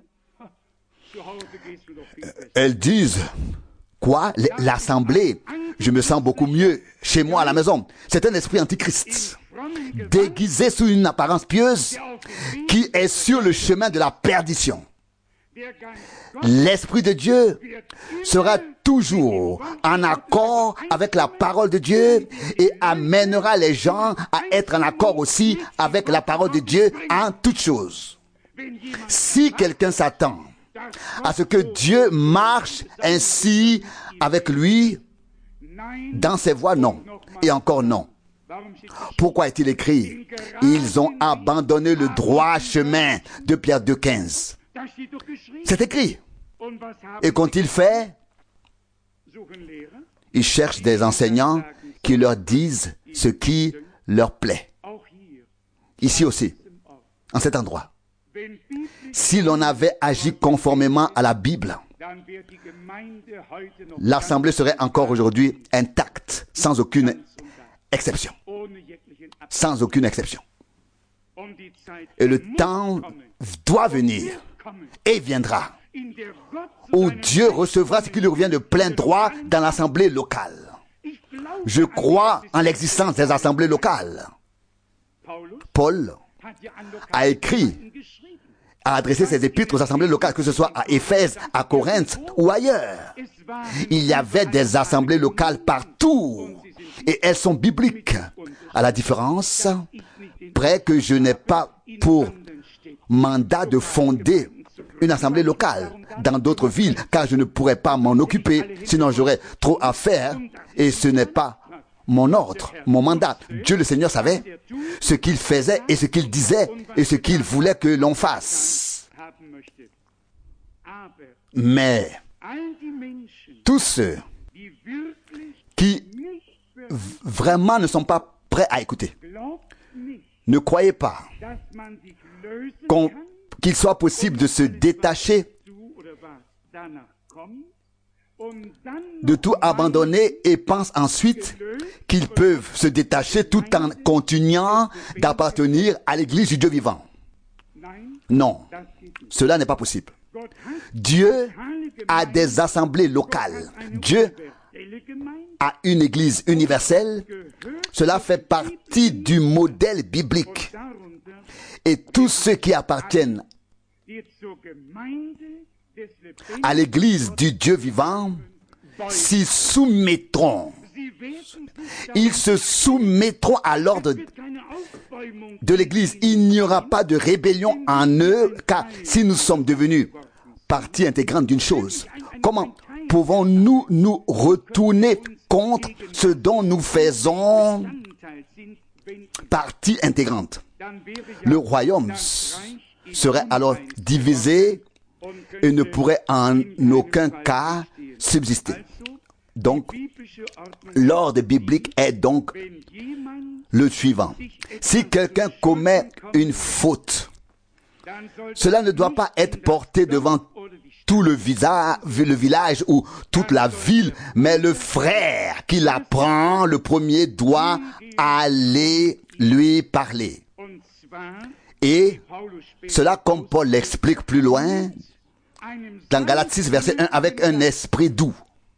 Elles disent, quoi? L'assemblée, je me sens beaucoup mieux chez moi à la maison. C'est un esprit antichrist, déguisé sous une apparence pieuse, qui est sur le chemin de la perdition. L'Esprit de Dieu sera toujours en accord avec la parole de Dieu et amènera les gens à être en accord aussi avec la parole de Dieu en toutes choses. Si quelqu'un s'attend à ce que Dieu marche ainsi avec lui, dans ses voies, non. Et encore non. Pourquoi est-il écrit? Ils ont abandonné le droit chemin de Pierre 2,15. C'est écrit. Et qu'ont-ils fait? Ils cherchent des enseignants qui leur disent ce qui leur plaît. Ici aussi, en cet endroit. Si l'on avait agi conformément à la Bible, l'assemblée serait encore aujourd'hui intacte, sans aucune exception. Sans aucune exception. Et le temps doit venir et viendra où Dieu recevra ce qui lui revient de plein droit dans l'assemblée locale. Je crois en l'existence des assemblées locales. Paul a écrit, a adressé ses épîtres aux assemblées locales, que ce soit à Éphèse, à Corinthe ou ailleurs. Il y avait des assemblées locales partout et elles sont bibliques. À la différence près que je n'ai pas pour mandat de fonder une assemblée locale dans d'autres villes, car je ne pourrais pas m'en occuper, sinon j'aurais trop à faire, et ce n'est pas mon ordre, mon mandat. Dieu le Seigneur savait ce qu'il faisait et ce qu'il disait et ce qu'il voulait que l'on fasse. Mais tous ceux qui vraiment ne sont pas prêts à écouter, ne croyez pas qu'il soit possible de se détacher, de tout abandonner et pensent ensuite qu'ils peuvent se détacher tout en continuant d'appartenir à l'Église du Dieu vivant. Non, cela n'est pas possible. Dieu a des assemblées locales. Dieu a une Église universelle. Cela fait partie du modèle biblique. Et tous ceux qui appartiennent à l'Église du Dieu vivant s'y soumettront. Ils se soumettront à l'ordre de l'Église. Il n'y aura pas de rébellion en eux, car si nous sommes devenus partie intégrante d'une chose, comment pouvons-nous nous retourner contre ce dont nous faisons partie intégrante? Le royaume serait alors divisé et ne pourrait en aucun cas subsister. Donc, l'ordre biblique est donc le suivant. Si quelqu'un commet une faute, cela ne doit pas être porté devant tout le village ou toute la ville, mais le frère qui l'apprend, le premier, doit aller lui parler. Et cela, comme Paul l'explique plus loin, dans Galates 6, verset 1, avec un esprit doux.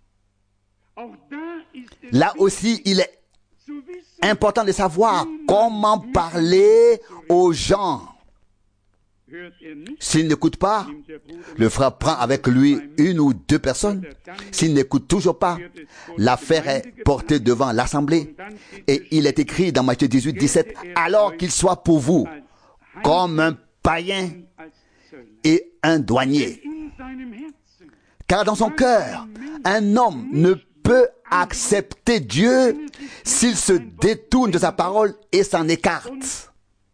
Là aussi, il est important de savoir comment parler aux gens. S'il n'écoute pas, le frère prend avec lui une ou deux personnes. S'il n'écoute toujours pas, l'affaire est portée devant l'assemblée. Et il est écrit dans Matthieu 18, 17, alors qu'il soit pour vous comme un païen et un douanier. Car dans son cœur, un homme ne peut accepter Dieu s'il se détourne de sa parole et s'en écarte.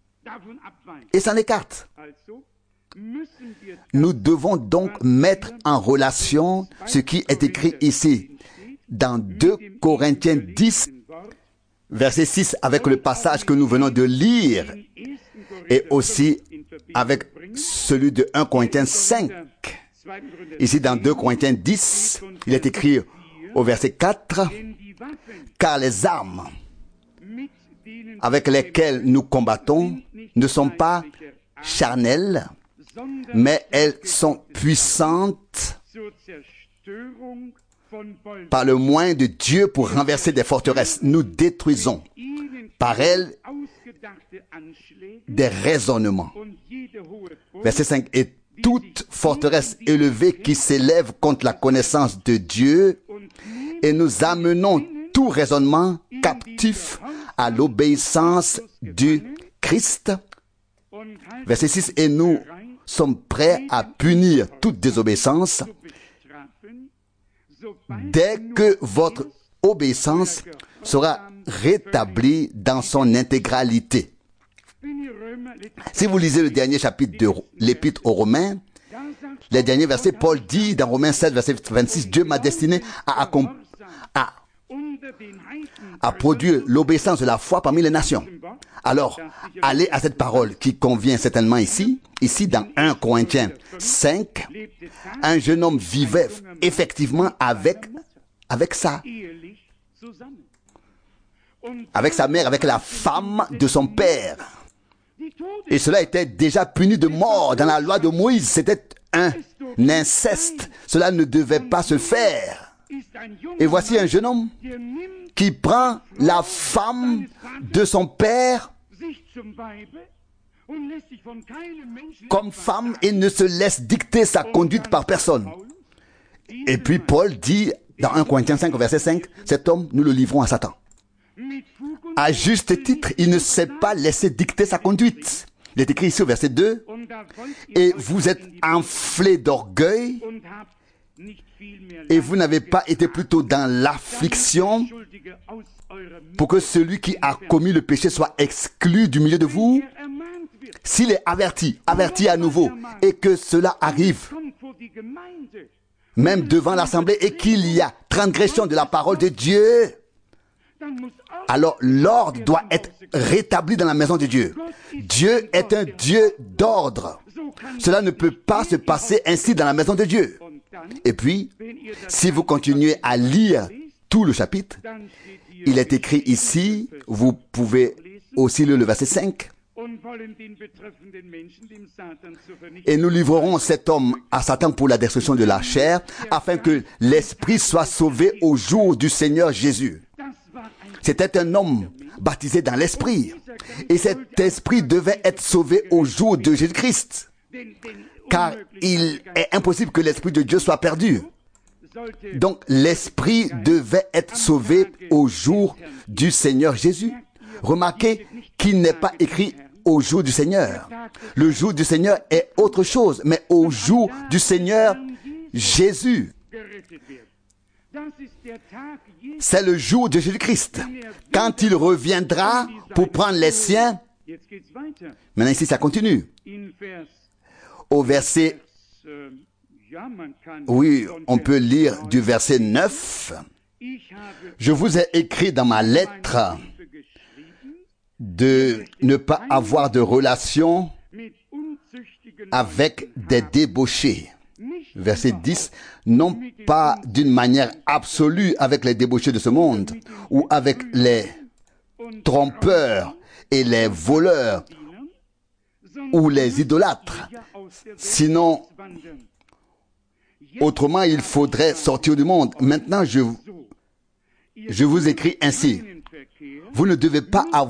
Nous devons donc mettre en relation ce qui est écrit ici dans 2 Corinthiens 10, verset 6, avec le passage que nous venons de lire, et aussi avec celui de 1 Corinthiens 5. Ici dans 2 Corinthiens 10, il est écrit au verset 4, « Car les armes avec lesquelles nous combattons ne sont pas charnelles, mais elles sont puissantes par le moyen de Dieu pour renverser des forteresses. Nous détruisons par elles des raisonnements. » Verset 5. « Et toute forteresse élevée qui s'élève contre la connaissance de Dieu, et nous amenons tout raisonnement captif à l'obéissance du Christ. » Verset 6. « Et nous sommes prêts à punir toute désobéissance dès que votre obéissance sera rétablie dans son intégralité. » Si vous lisez le dernier chapitre de l'Épître aux Romains, les derniers versets, Paul dit dans Romains 7, verset 26, « Dieu m'a destiné à produire l'obéissance de la foi parmi les nations. » Alors, allez à cette parole qui convient certainement ici dans 1 Corinthiens 5, un jeune homme vivait effectivement avec sa mère, avec la femme de son père. Et cela était déjà puni de mort dans la loi de Moïse. C'était un inceste. Cela ne devait pas se faire. Et voici un jeune homme qui prend la femme de son père comme femme et ne se laisse dicter sa conduite par personne. Et puis Paul dit dans 1 Corinthiens 5, verset 5, cet homme, nous le livrons à Satan. À juste titre, il ne s'est pas laissé dicter sa conduite. Il est écrit ici au verset 2, « Et vous êtes enflés d'orgueil, et vous n'avez pas été plutôt dans l'affliction, pour que celui qui a commis le péché soit exclu du milieu de vous. S'il est averti à nouveau, et que cela arrive, même devant l'assemblée, et qu'il y a transgression de la parole de Dieu, alors l'ordre doit être rétabli dans la maison de Dieu. Dieu est un Dieu d'ordre. Cela ne peut pas se passer ainsi dans la maison de Dieu. Et puis, si vous continuez à lire tout le chapitre, il est écrit ici, vous pouvez aussi lire le verset 5, « Et nous livrerons cet homme à Satan pour la destruction de la chair, afin que l'esprit soit sauvé au jour du Seigneur Jésus. » C'était un homme baptisé dans l'esprit. Et cet esprit devait être sauvé au jour de Jésus-Christ. Car il est impossible que l'esprit de Dieu soit perdu. Donc l'esprit devait être sauvé au jour du Seigneur Jésus. Remarquez qu'il n'est pas écrit au jour du Seigneur. Le jour du Seigneur est autre chose, mais au jour du Seigneur Jésus. C'est le jour de Jésus-Christ, quand il reviendra pour prendre les siens. Maintenant ici, ça continue. Au verset, oui, on peut lire du verset 9. « Je vous ai écrit dans ma lettre de ne pas avoir de relation avec des débauchés. » Verset 10, « Non pas d'une manière absolue avec les débauchés de ce monde, ou avec les trompeurs et les voleurs, ou les idolâtres. Sinon, autrement, il faudrait sortir du monde. Maintenant, je vous écris ainsi. Vous ne devez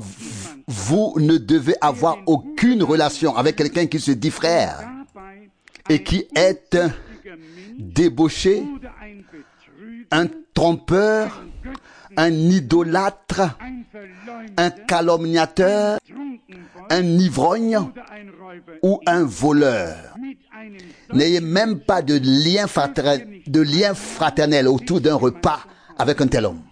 avoir aucune relation avec quelqu'un qui se dit frère et qui est un débauché, un trompeur, un idolâtre, un calomniateur, un ivrogne ou un voleur. N'ayez même pas de lien fraternel autour d'un repas avec un tel homme.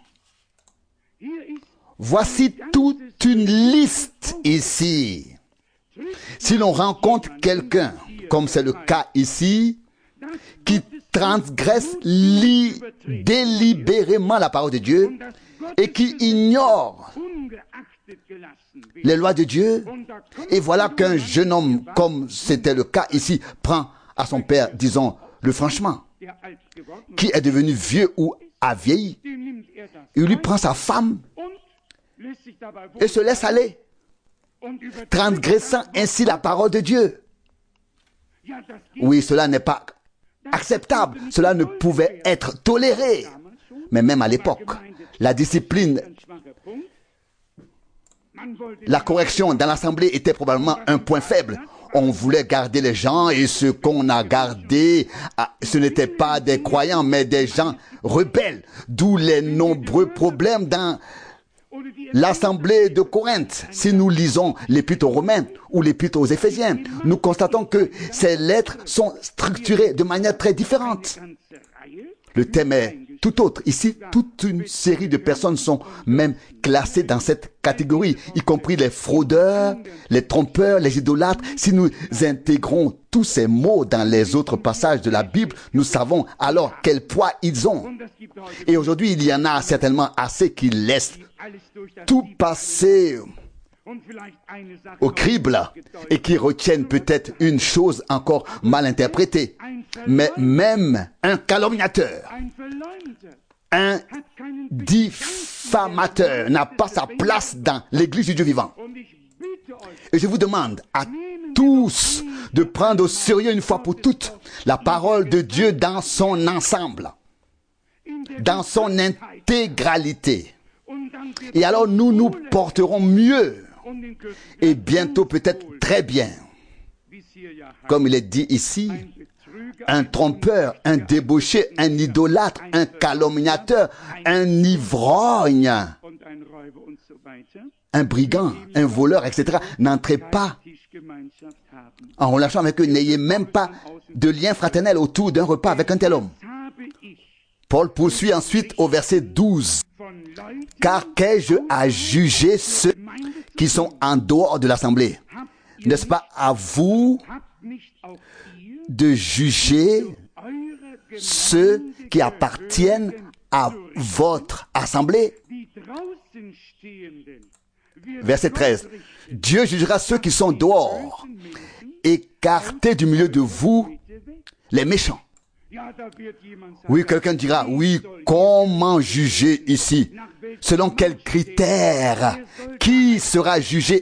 Voici toute une liste ici. Si l'on rencontre quelqu'un, comme c'est le cas ici, qui transgresse délibérément la parole de Dieu et qui ignore les lois de Dieu, et voilà qu'un jeune homme, comme c'était le cas ici, prend à son père, disons-le franchement, qui est devenu vieux ou a vieilli, il lui prend sa femme et se laisse aller, transgressant ainsi la parole de Dieu. Oui, cela n'est pas acceptable, cela ne pouvait être toléré. Mais même à l'époque, la discipline, la correction dans l'assemblée était probablement un point faible. On voulait garder les gens et ce qu'on a gardé, ce n'étaient pas des croyants, mais des gens rebelles. D'où les nombreux problèmes dans l'assemblée de Corinthe. Si nous lisons l'épître aux Romains ou l'épître aux Éphésiens, nous constatons que ces lettres sont structurées de manière très différente. Le thème est tout autre. Ici, toute une série de personnes sont même classées dans cette catégorie, y compris les fraudeurs, les trompeurs, les idolâtres. Si nous intégrons tous ces mots dans les autres passages de la Bible, nous savons alors quel poids ils ont. Et aujourd'hui, il y en a certainement assez qui laissent tout passer au crible et qui retiennent peut-être une chose encore mal interprétée. Mais même un calomniateur, un diffamateur n'a pas sa place dans l'église du Dieu vivant. Et je vous demande à tous de prendre au sérieux une fois pour toutes la parole de Dieu dans son ensemble, dans son intégralité. Et alors nous nous porterons mieux et bientôt peut-être très bien. Comme il est dit ici, un trompeur, un débauché, un idolâtre, un calomniateur, un ivrogne, un brigand, un voleur, etc. N'entrez pas en relation avec eux. N'ayez même pas de lien fraternel autour d'un repas avec un tel homme. Paul poursuit ensuite au verset 12. Car qu'ai-je à juger ceux qui sont en dehors de l'assemblée? N'est-ce pas à vous de juger ceux qui appartiennent à votre assemblée? Verset 13. Dieu jugera ceux qui sont dehors, écartés du milieu de vous, les méchants. Oui, quelqu'un dira, oui, comment juger ici? Selon quels critères? Qui sera jugé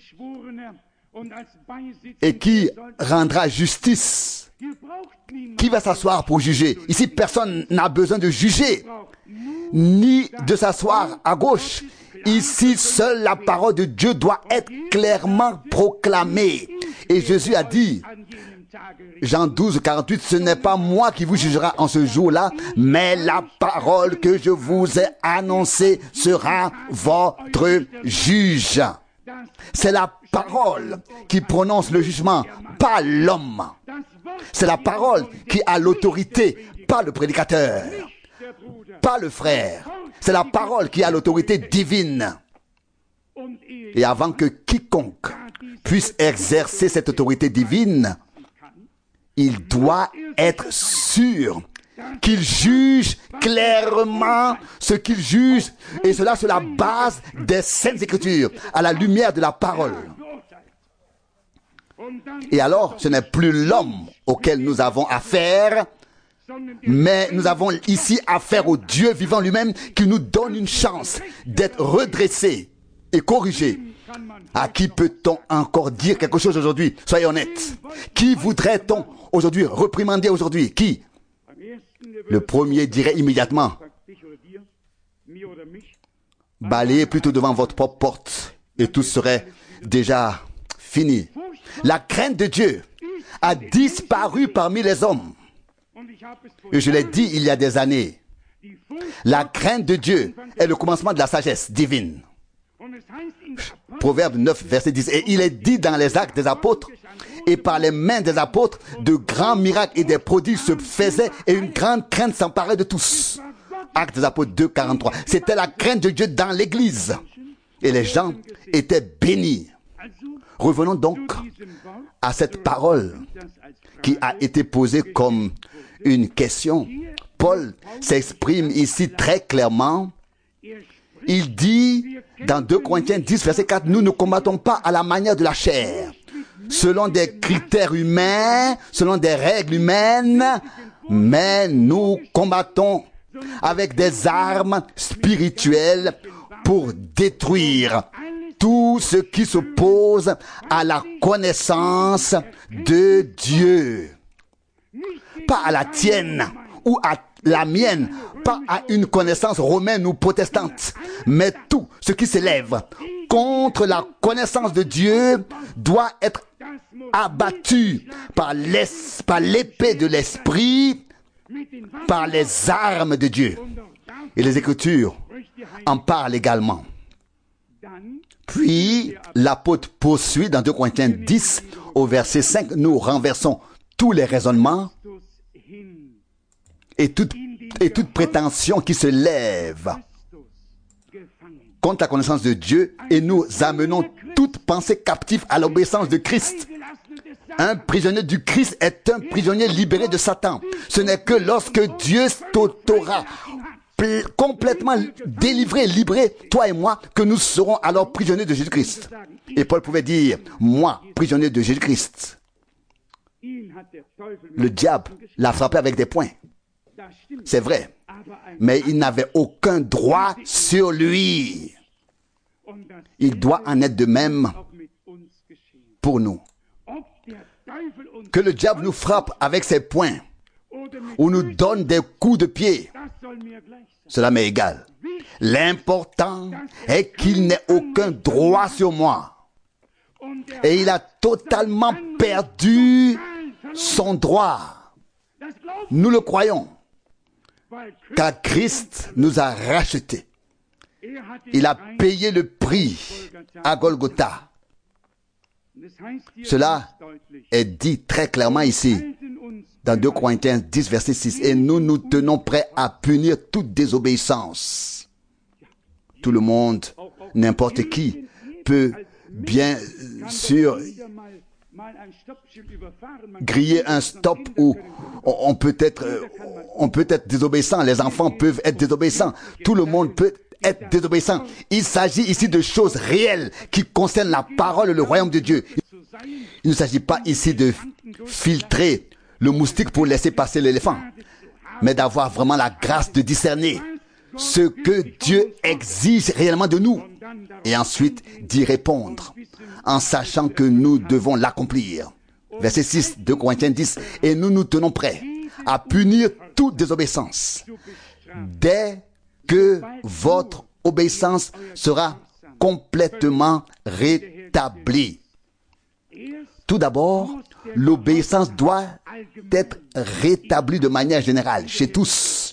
et qui rendra justice? Qui va s'asseoir pour juger? Ici, personne n'a besoin de juger, ni de s'asseoir à gauche. Ici, seule la parole de Dieu doit être clairement proclamée. Et Jésus a dit, Jean 12, 48, ce n'est pas moi qui vous jugera en ce jour-là, mais la parole que je vous ai annoncée sera votre juge. C'est la parole qui prononce le jugement, pas l'homme. C'est la parole qui a l'autorité, pas le prédicateur, pas le frère. C'est la parole qui a l'autorité divine. Et avant que quiconque puisse exercer cette autorité divine, il doit être sûr qu'il juge clairement ce qu'il juge, et cela sur la base des Saintes Écritures, à la lumière de la parole. Et alors, ce n'est plus l'homme auquel nous avons affaire, mais nous avons ici affaire au Dieu vivant lui-même qui nous donne une chance d'être redressés et corrigés À qui peut-on encore dire quelque chose aujourd'hui? Soyez honnêtes. Qui voudrait-on aujourd'hui réprimander aujourd'hui? Qui? Le premier dirait immédiatement: balayez plutôt devant votre propre porte et tout serait déjà fini. La crainte de Dieu a disparu parmi les hommes. Et je l'ai dit il y a des années. La crainte de Dieu est le commencement de la sagesse divine. Proverbe 9, verset 10. Et il est dit dans les Actes des Apôtres: et par les mains des apôtres, de grands miracles et des prodiges se faisaient et une grande crainte s'emparait de tous. Actes des Apôtres 2, 43. C'était la crainte de Dieu dans l'Église. Et les gens étaient bénis. Revenons donc à cette parole qui a été posée comme une question. Paul s'exprime ici très clairement. Il dit dans 2 Corinthiens 10, verset 4, nous ne combattons pas à la manière de la chair, selon des critères humains, selon des règles humaines, mais nous combattons avec des armes spirituelles pour détruire tout ce qui s'oppose à la connaissance de Dieu. Pas à la tienne ou à la mienne, pas à une connaissance romaine ou protestante, mais tout ce qui s'élève contre la connaissance de Dieu doit être abattu par l'épée de l'esprit, par les armes de Dieu. Et les Écritures en parlent également. Puis, l'apôtre poursuit dans 2 Corinthiens 10, au verset 5, nous renversons tous les raisonnements et toute prétention qui se lève contre la connaissance de Dieu et nous amenons toute pensée captive à l'obéissance de Christ. Un prisonnier du Christ est un prisonnier libéré de Satan. Ce n'est que lorsque Dieu t'aura complètement délivré, libéré, toi et moi, que nous serons alors prisonniers de Jésus-Christ. Et Paul pouvait dire: moi, prisonnier de Jésus-Christ. Le diable l'a frappé avec des poings. C'est vrai. Mais il n'avait aucun droit sur lui. Il doit en être de même pour nous. Que le diable nous frappe avec ses poings ou nous donne des coups de pied, cela m'est égal. L'important est qu'il n'ait aucun droit sur moi. Et il a totalement perdu son droit. Nous le croyons. Car Christ nous a rachetés. Il a payé le prix à Golgotha. Cela est dit très clairement ici, dans 2 Corinthiens 10, verset 6. Et nous nous tenons prêts à punir toute désobéissance. Tout le monde, n'importe qui, peut bien sûr griller un stop ou on peut être désobéissant. Les enfants peuvent être désobéissants. Tout le monde peut être désobéissant. Il s'agit ici de choses réelles qui concernent la parole et le royaume de Dieu. Il ne s'agit pas ici de filtrer le moustique pour laisser passer l'éléphant, mais d'avoir vraiment la grâce de discerner ce que Dieu exige réellement de nous et ensuite d'y répondre en sachant que nous devons l'accomplir. Verset 6 de Corinthiens 10. Et nous nous tenons prêts à punir toute désobéissance dès que votre obéissance sera complètement rétablie. Tout d'abord, l'obéissance doit être rétablie de manière générale, chez tous.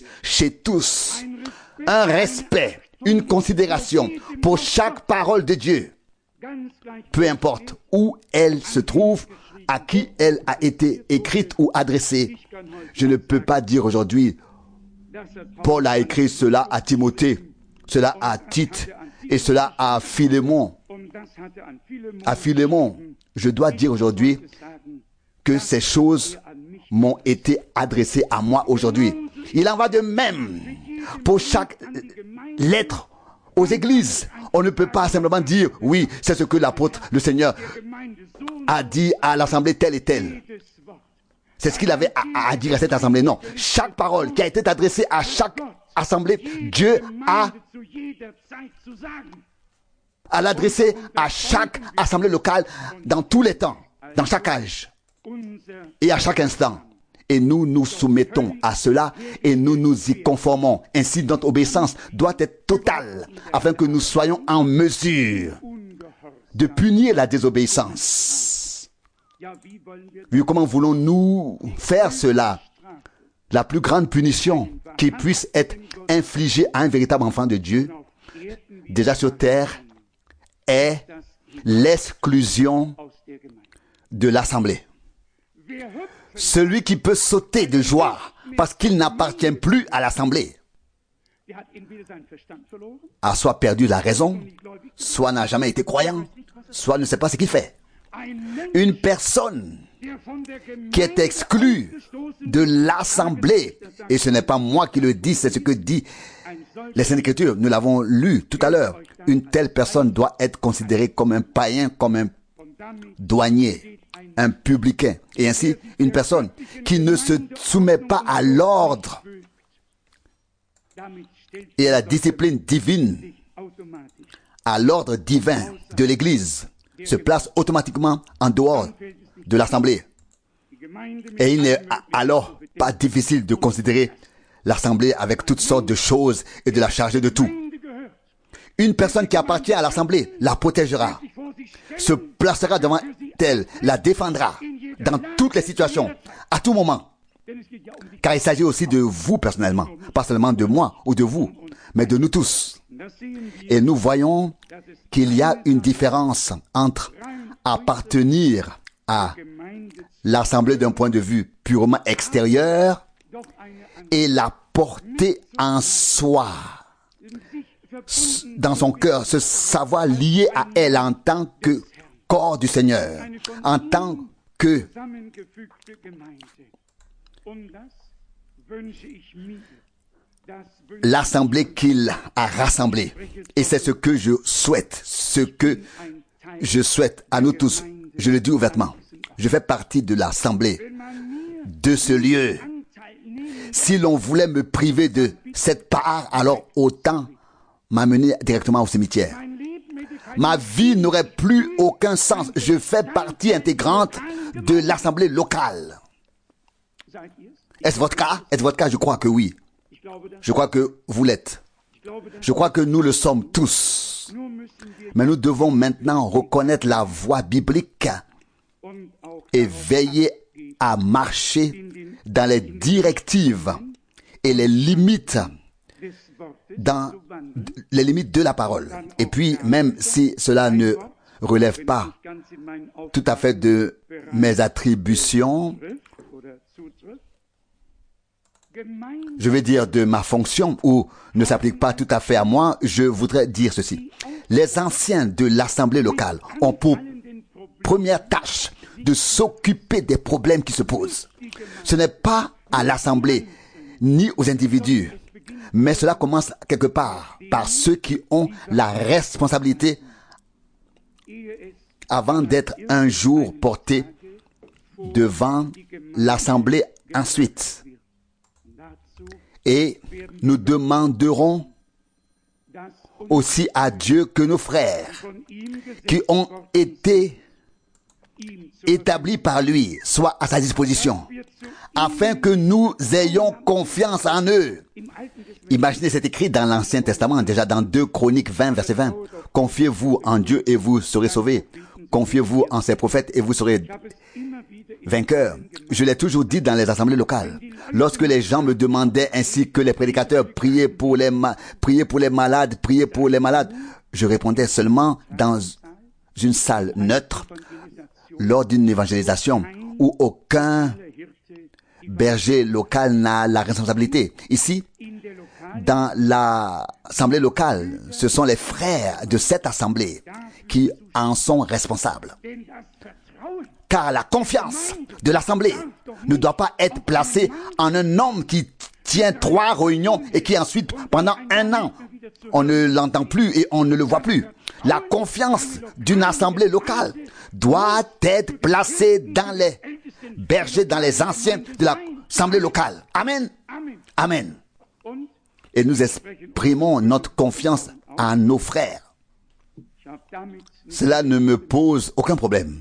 Un respect, une considération pour chaque parole de Dieu, peu importe où elle se trouve, à qui elle a été écrite ou adressée. Je ne peux pas dire aujourd'hui, Paul a écrit cela à Timothée, cela à Tite et cela à Philémon. À Philémon, je dois dire aujourd'hui que ces choses m'ont été adressées à moi aujourd'hui. Il en va de même pour chaque lettre aux églises. On ne peut pas simplement dire, oui, c'est ce que l'apôtre, le Seigneur, a dit à l'assemblée telle et telle. C'est ce qu'il avait à dire à cette assemblée. Non, chaque parole qui a été adressée à chaque assemblée, Dieu a à l'adresser à chaque assemblée locale dans tous les temps, dans chaque âge et à chaque instant. Et nous nous soumettons à cela et nous nous y conformons. Ainsi, notre obéissance doit être totale afin que nous soyons en mesure de punir la désobéissance. Oui, comment voulons-nous faire cela? La plus grande punition qui puisse être infligée à un véritable enfant de Dieu, déjà sur terre, est l'exclusion de l'assemblée. Celui qui peut sauter de joie parce qu'il n'appartient plus à l'assemblée a soit perdu la raison, soit n'a jamais été croyant, soit ne sait pas ce qu'il fait. Une personne qui est exclue de l'assemblée, et ce n'est pas moi qui le dis, c'est ce que dit les Saintes Écritures, nous l'avons lu tout à l'heure. Une telle personne doit être considérée comme un païen, comme un douanier, un publicain. Et ainsi, une personne qui ne se soumet pas à l'ordre et à la discipline divine, à l'ordre divin de l'Église, se place automatiquement en dehors de l'assemblée. Et il n'est alors pas difficile de considérer l'assemblée avec toutes sortes de choses et de la charger de tout. Une personne qui appartient à l'assemblée la protégera, se placera devant elle, la défendra dans toutes les situations, à tout moment. Car il s'agit aussi de vous personnellement, pas seulement de moi ou de vous, mais de nous tous. Et nous voyons qu'il y a une différence entre appartenir à l'assemblée d'un point de vue purement extérieur et la porter en soi, dans son cœur, se savoir lié à elle en tant que corps du Seigneur, en tant que l'assemblée qu'il a rassemblée. Et c'est ce que je souhaite, à nous tous. Je le dis ouvertement. Je fais partie de l'assemblée, de ce lieu. Si l'on voulait me priver de cette part, alors autant m'amener directement au cimetière. Ma vie n'aurait plus aucun sens. Je fais partie intégrante de l'assemblée locale. Est-ce votre cas? Est-ce votre cas? Je crois que oui. Je crois que vous l'êtes. Je crois que nous le sommes tous. Mais nous devons maintenant reconnaître la voie biblique et veiller à marcher dans les directives et les limites de la parole. Et puis, même si cela ne relève pas tout à fait de mes attributions, je vais dire de ma fonction, ou ne s'applique pas tout à fait à moi, je voudrais dire ceci. Les anciens de l'assemblée locale ont pour première tâche de s'occuper des problèmes qui se posent. Ce n'est pas à l'assemblée, ni aux individus, mais cela commence quelque part par ceux qui ont la responsabilité avant d'être un jour portés devant l'assemblée ensuite. Et nous demanderons aussi à Dieu que nos frères qui ont été établis par lui soient à sa disposition, afin que nous ayons confiance en eux. Imaginez, c'est écrit dans l'Ancien Testament, déjà dans 2 Chroniques 20, verset 20. Confiez-vous en Dieu et vous serez sauvés. Confiez-vous en ses prophètes et vous serez vainqueurs. Je l'ai toujours dit dans les assemblées locales. Lorsque les gens me demandaient, ainsi que les prédicateurs, priez pour les malades, je répondais seulement dans une salle neutre, lors d'une évangélisation, où aucun berger local n'a la responsabilité. Ici, dans l'assemblée locale, ce sont les frères de cette assemblée qui en sont responsables. Car la confiance de l'assemblée ne doit pas être placée en un homme qui tient 3 réunions et qui ensuite, pendant 1 an, on ne l'entend plus et on ne le voit plus. La confiance d'une assemblée locale doit être placée dans les bergers, dans les anciens de l'assemblée locale. Amen. Amen. Et nous exprimons notre confiance à nos frères. cela ne me pose aucun problème.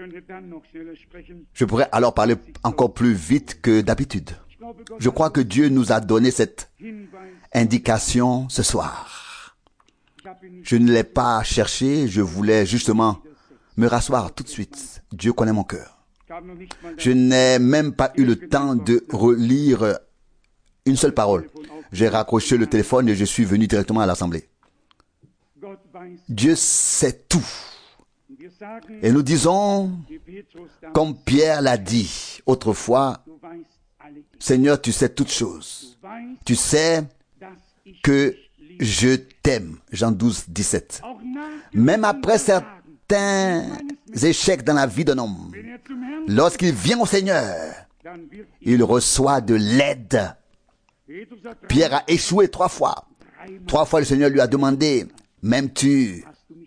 Je pourrais alors parler encore plus vite que d'habitude. Je crois que Dieu nous a donné cette indication ce soir. Je ne l'ai pas cherché, je voulais justement me rasseoir tout de suite. Dieu connaît mon cœur. Je n'ai même pas eu le temps de relire une seule parole. J'ai raccroché le téléphone et je suis venu directement à l'assemblée. Dieu sait tout. Et nous disons, comme Pierre l'a dit autrefois, Seigneur, tu sais toutes choses. Tu sais que je t'aime. Jean 12, 17. Même après certains échecs dans la vie d'un homme, lorsqu'il vient au Seigneur, il reçoit de l'aide. Pierre a échoué 3 fois. 3 fois le Seigneur lui a demandé, m'aimes-tu?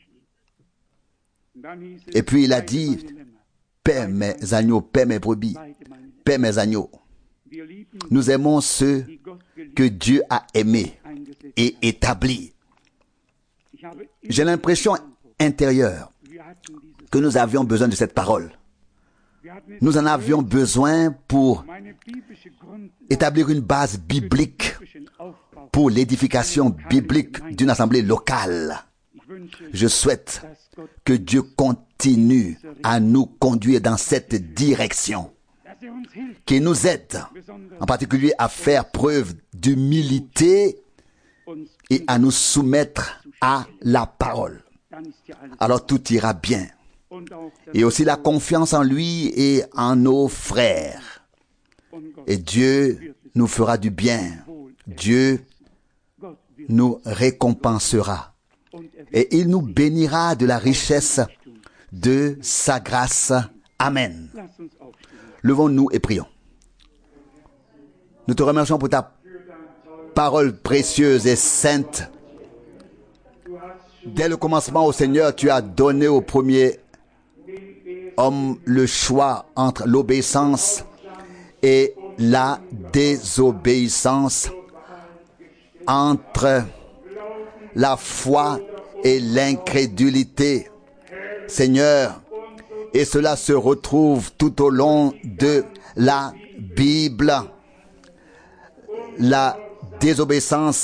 Et puis il a dit, paie mes agneaux, paie mes brebis, paie mes agneaux. Nous aimons ceux que Dieu a aimés et établis. J'ai l'impression intérieure que nous avions besoin de cette parole. Nous en avions besoin pour établir une base biblique pour l'édification biblique d'une assemblée locale. Je souhaite que Dieu continue à nous conduire dans cette direction, qu'il nous aide, en particulier à faire preuve d'humilité et à nous soumettre à la parole. Alors tout ira bien. Et aussi la confiance en lui et en nos frères. Et Dieu nous fera du bien. Dieu nous récompensera. Et il nous bénira de la richesse de sa grâce. Amen. Levons-nous et prions. Nous te remercions pour ta parole précieuse et sainte. Dès le commencement, au Seigneur, tu as donné au premier homme le choix entre l'obéissance et la désobéissance, entre la foi et l'incrédulité. Seigneur, et cela se retrouve tout au long de la Bible. La désobéissance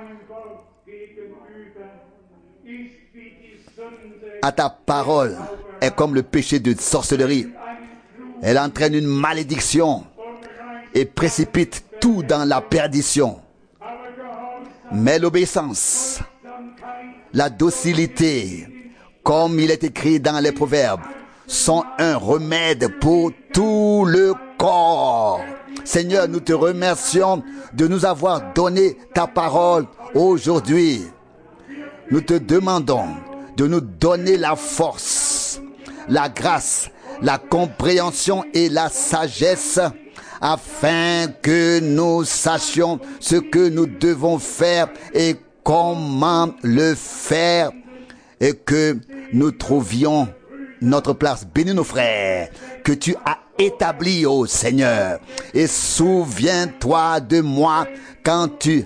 à ta parole est comme le péché de sorcellerie. Elle entraîne une malédiction et précipite tout dans la perdition. Mais l'obéissance, la docilité, comme il est écrit dans les Proverbes, sont un remède pour tout le corps. Seigneur, nous te remercions de nous avoir donné ta parole aujourd'hui. Nous te demandons de nous donner la force, la grâce, la compréhension et la sagesse afin que nous sachions ce que nous devons faire et comment le faire et que nous trouvions notre place. Bénis nos frères que tu as établis, ô Seigneur, et souviens-toi de moi quand tu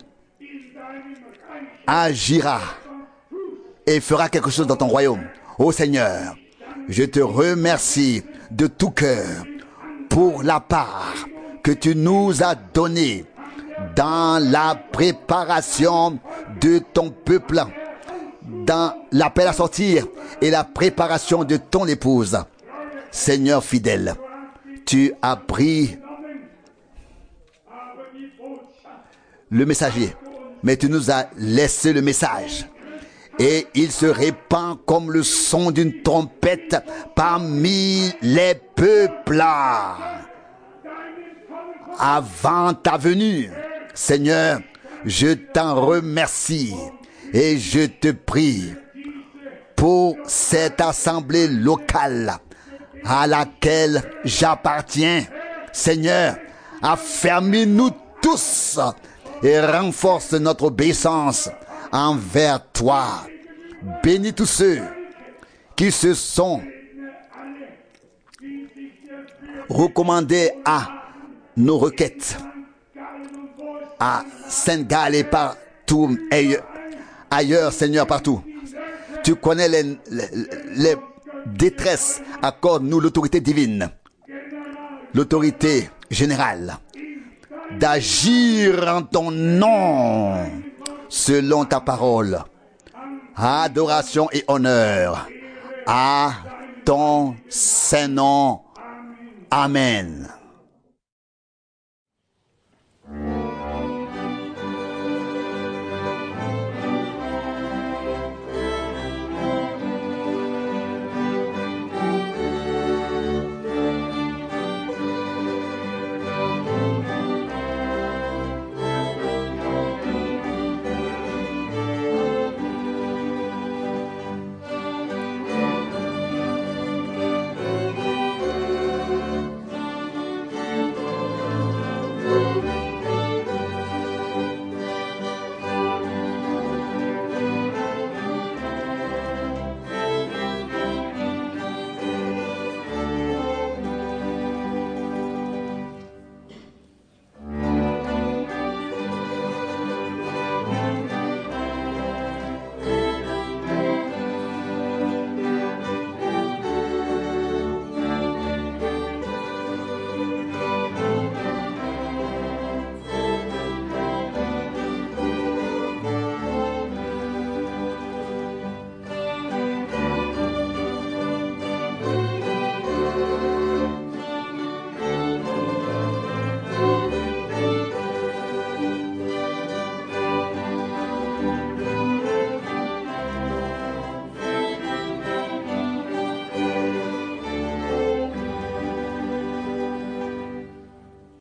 agiras et feras quelque chose dans ton royaume. Ô Seigneur, je te remercie de tout cœur pour la part que tu nous as donnée dans la préparation de ton peuple, dans l'appel à sortir et la préparation de ton épouse. Seigneur fidèle, tu as pris le messager, mais tu nous as laissé le message. Et il se répand comme le son d'une trompette parmi les peuples. Avant ta venue, Seigneur, je t'en remercie et je te prie pour cette assemblée locale à laquelle j'appartiens. Seigneur, affermis-nous tous et renforce notre obéissance envers toi. Bénis tous ceux qui se sont recommandés à nos requêtes, à Saint-Gall et partout ailleurs, Seigneur, partout. Tu Tu connais les détresses. Accorde-nous l'autorité divine, l'autorité générale, d'agir en ton nom, selon ta parole. Adoration et honneur à ton Saint-Nom. Amen.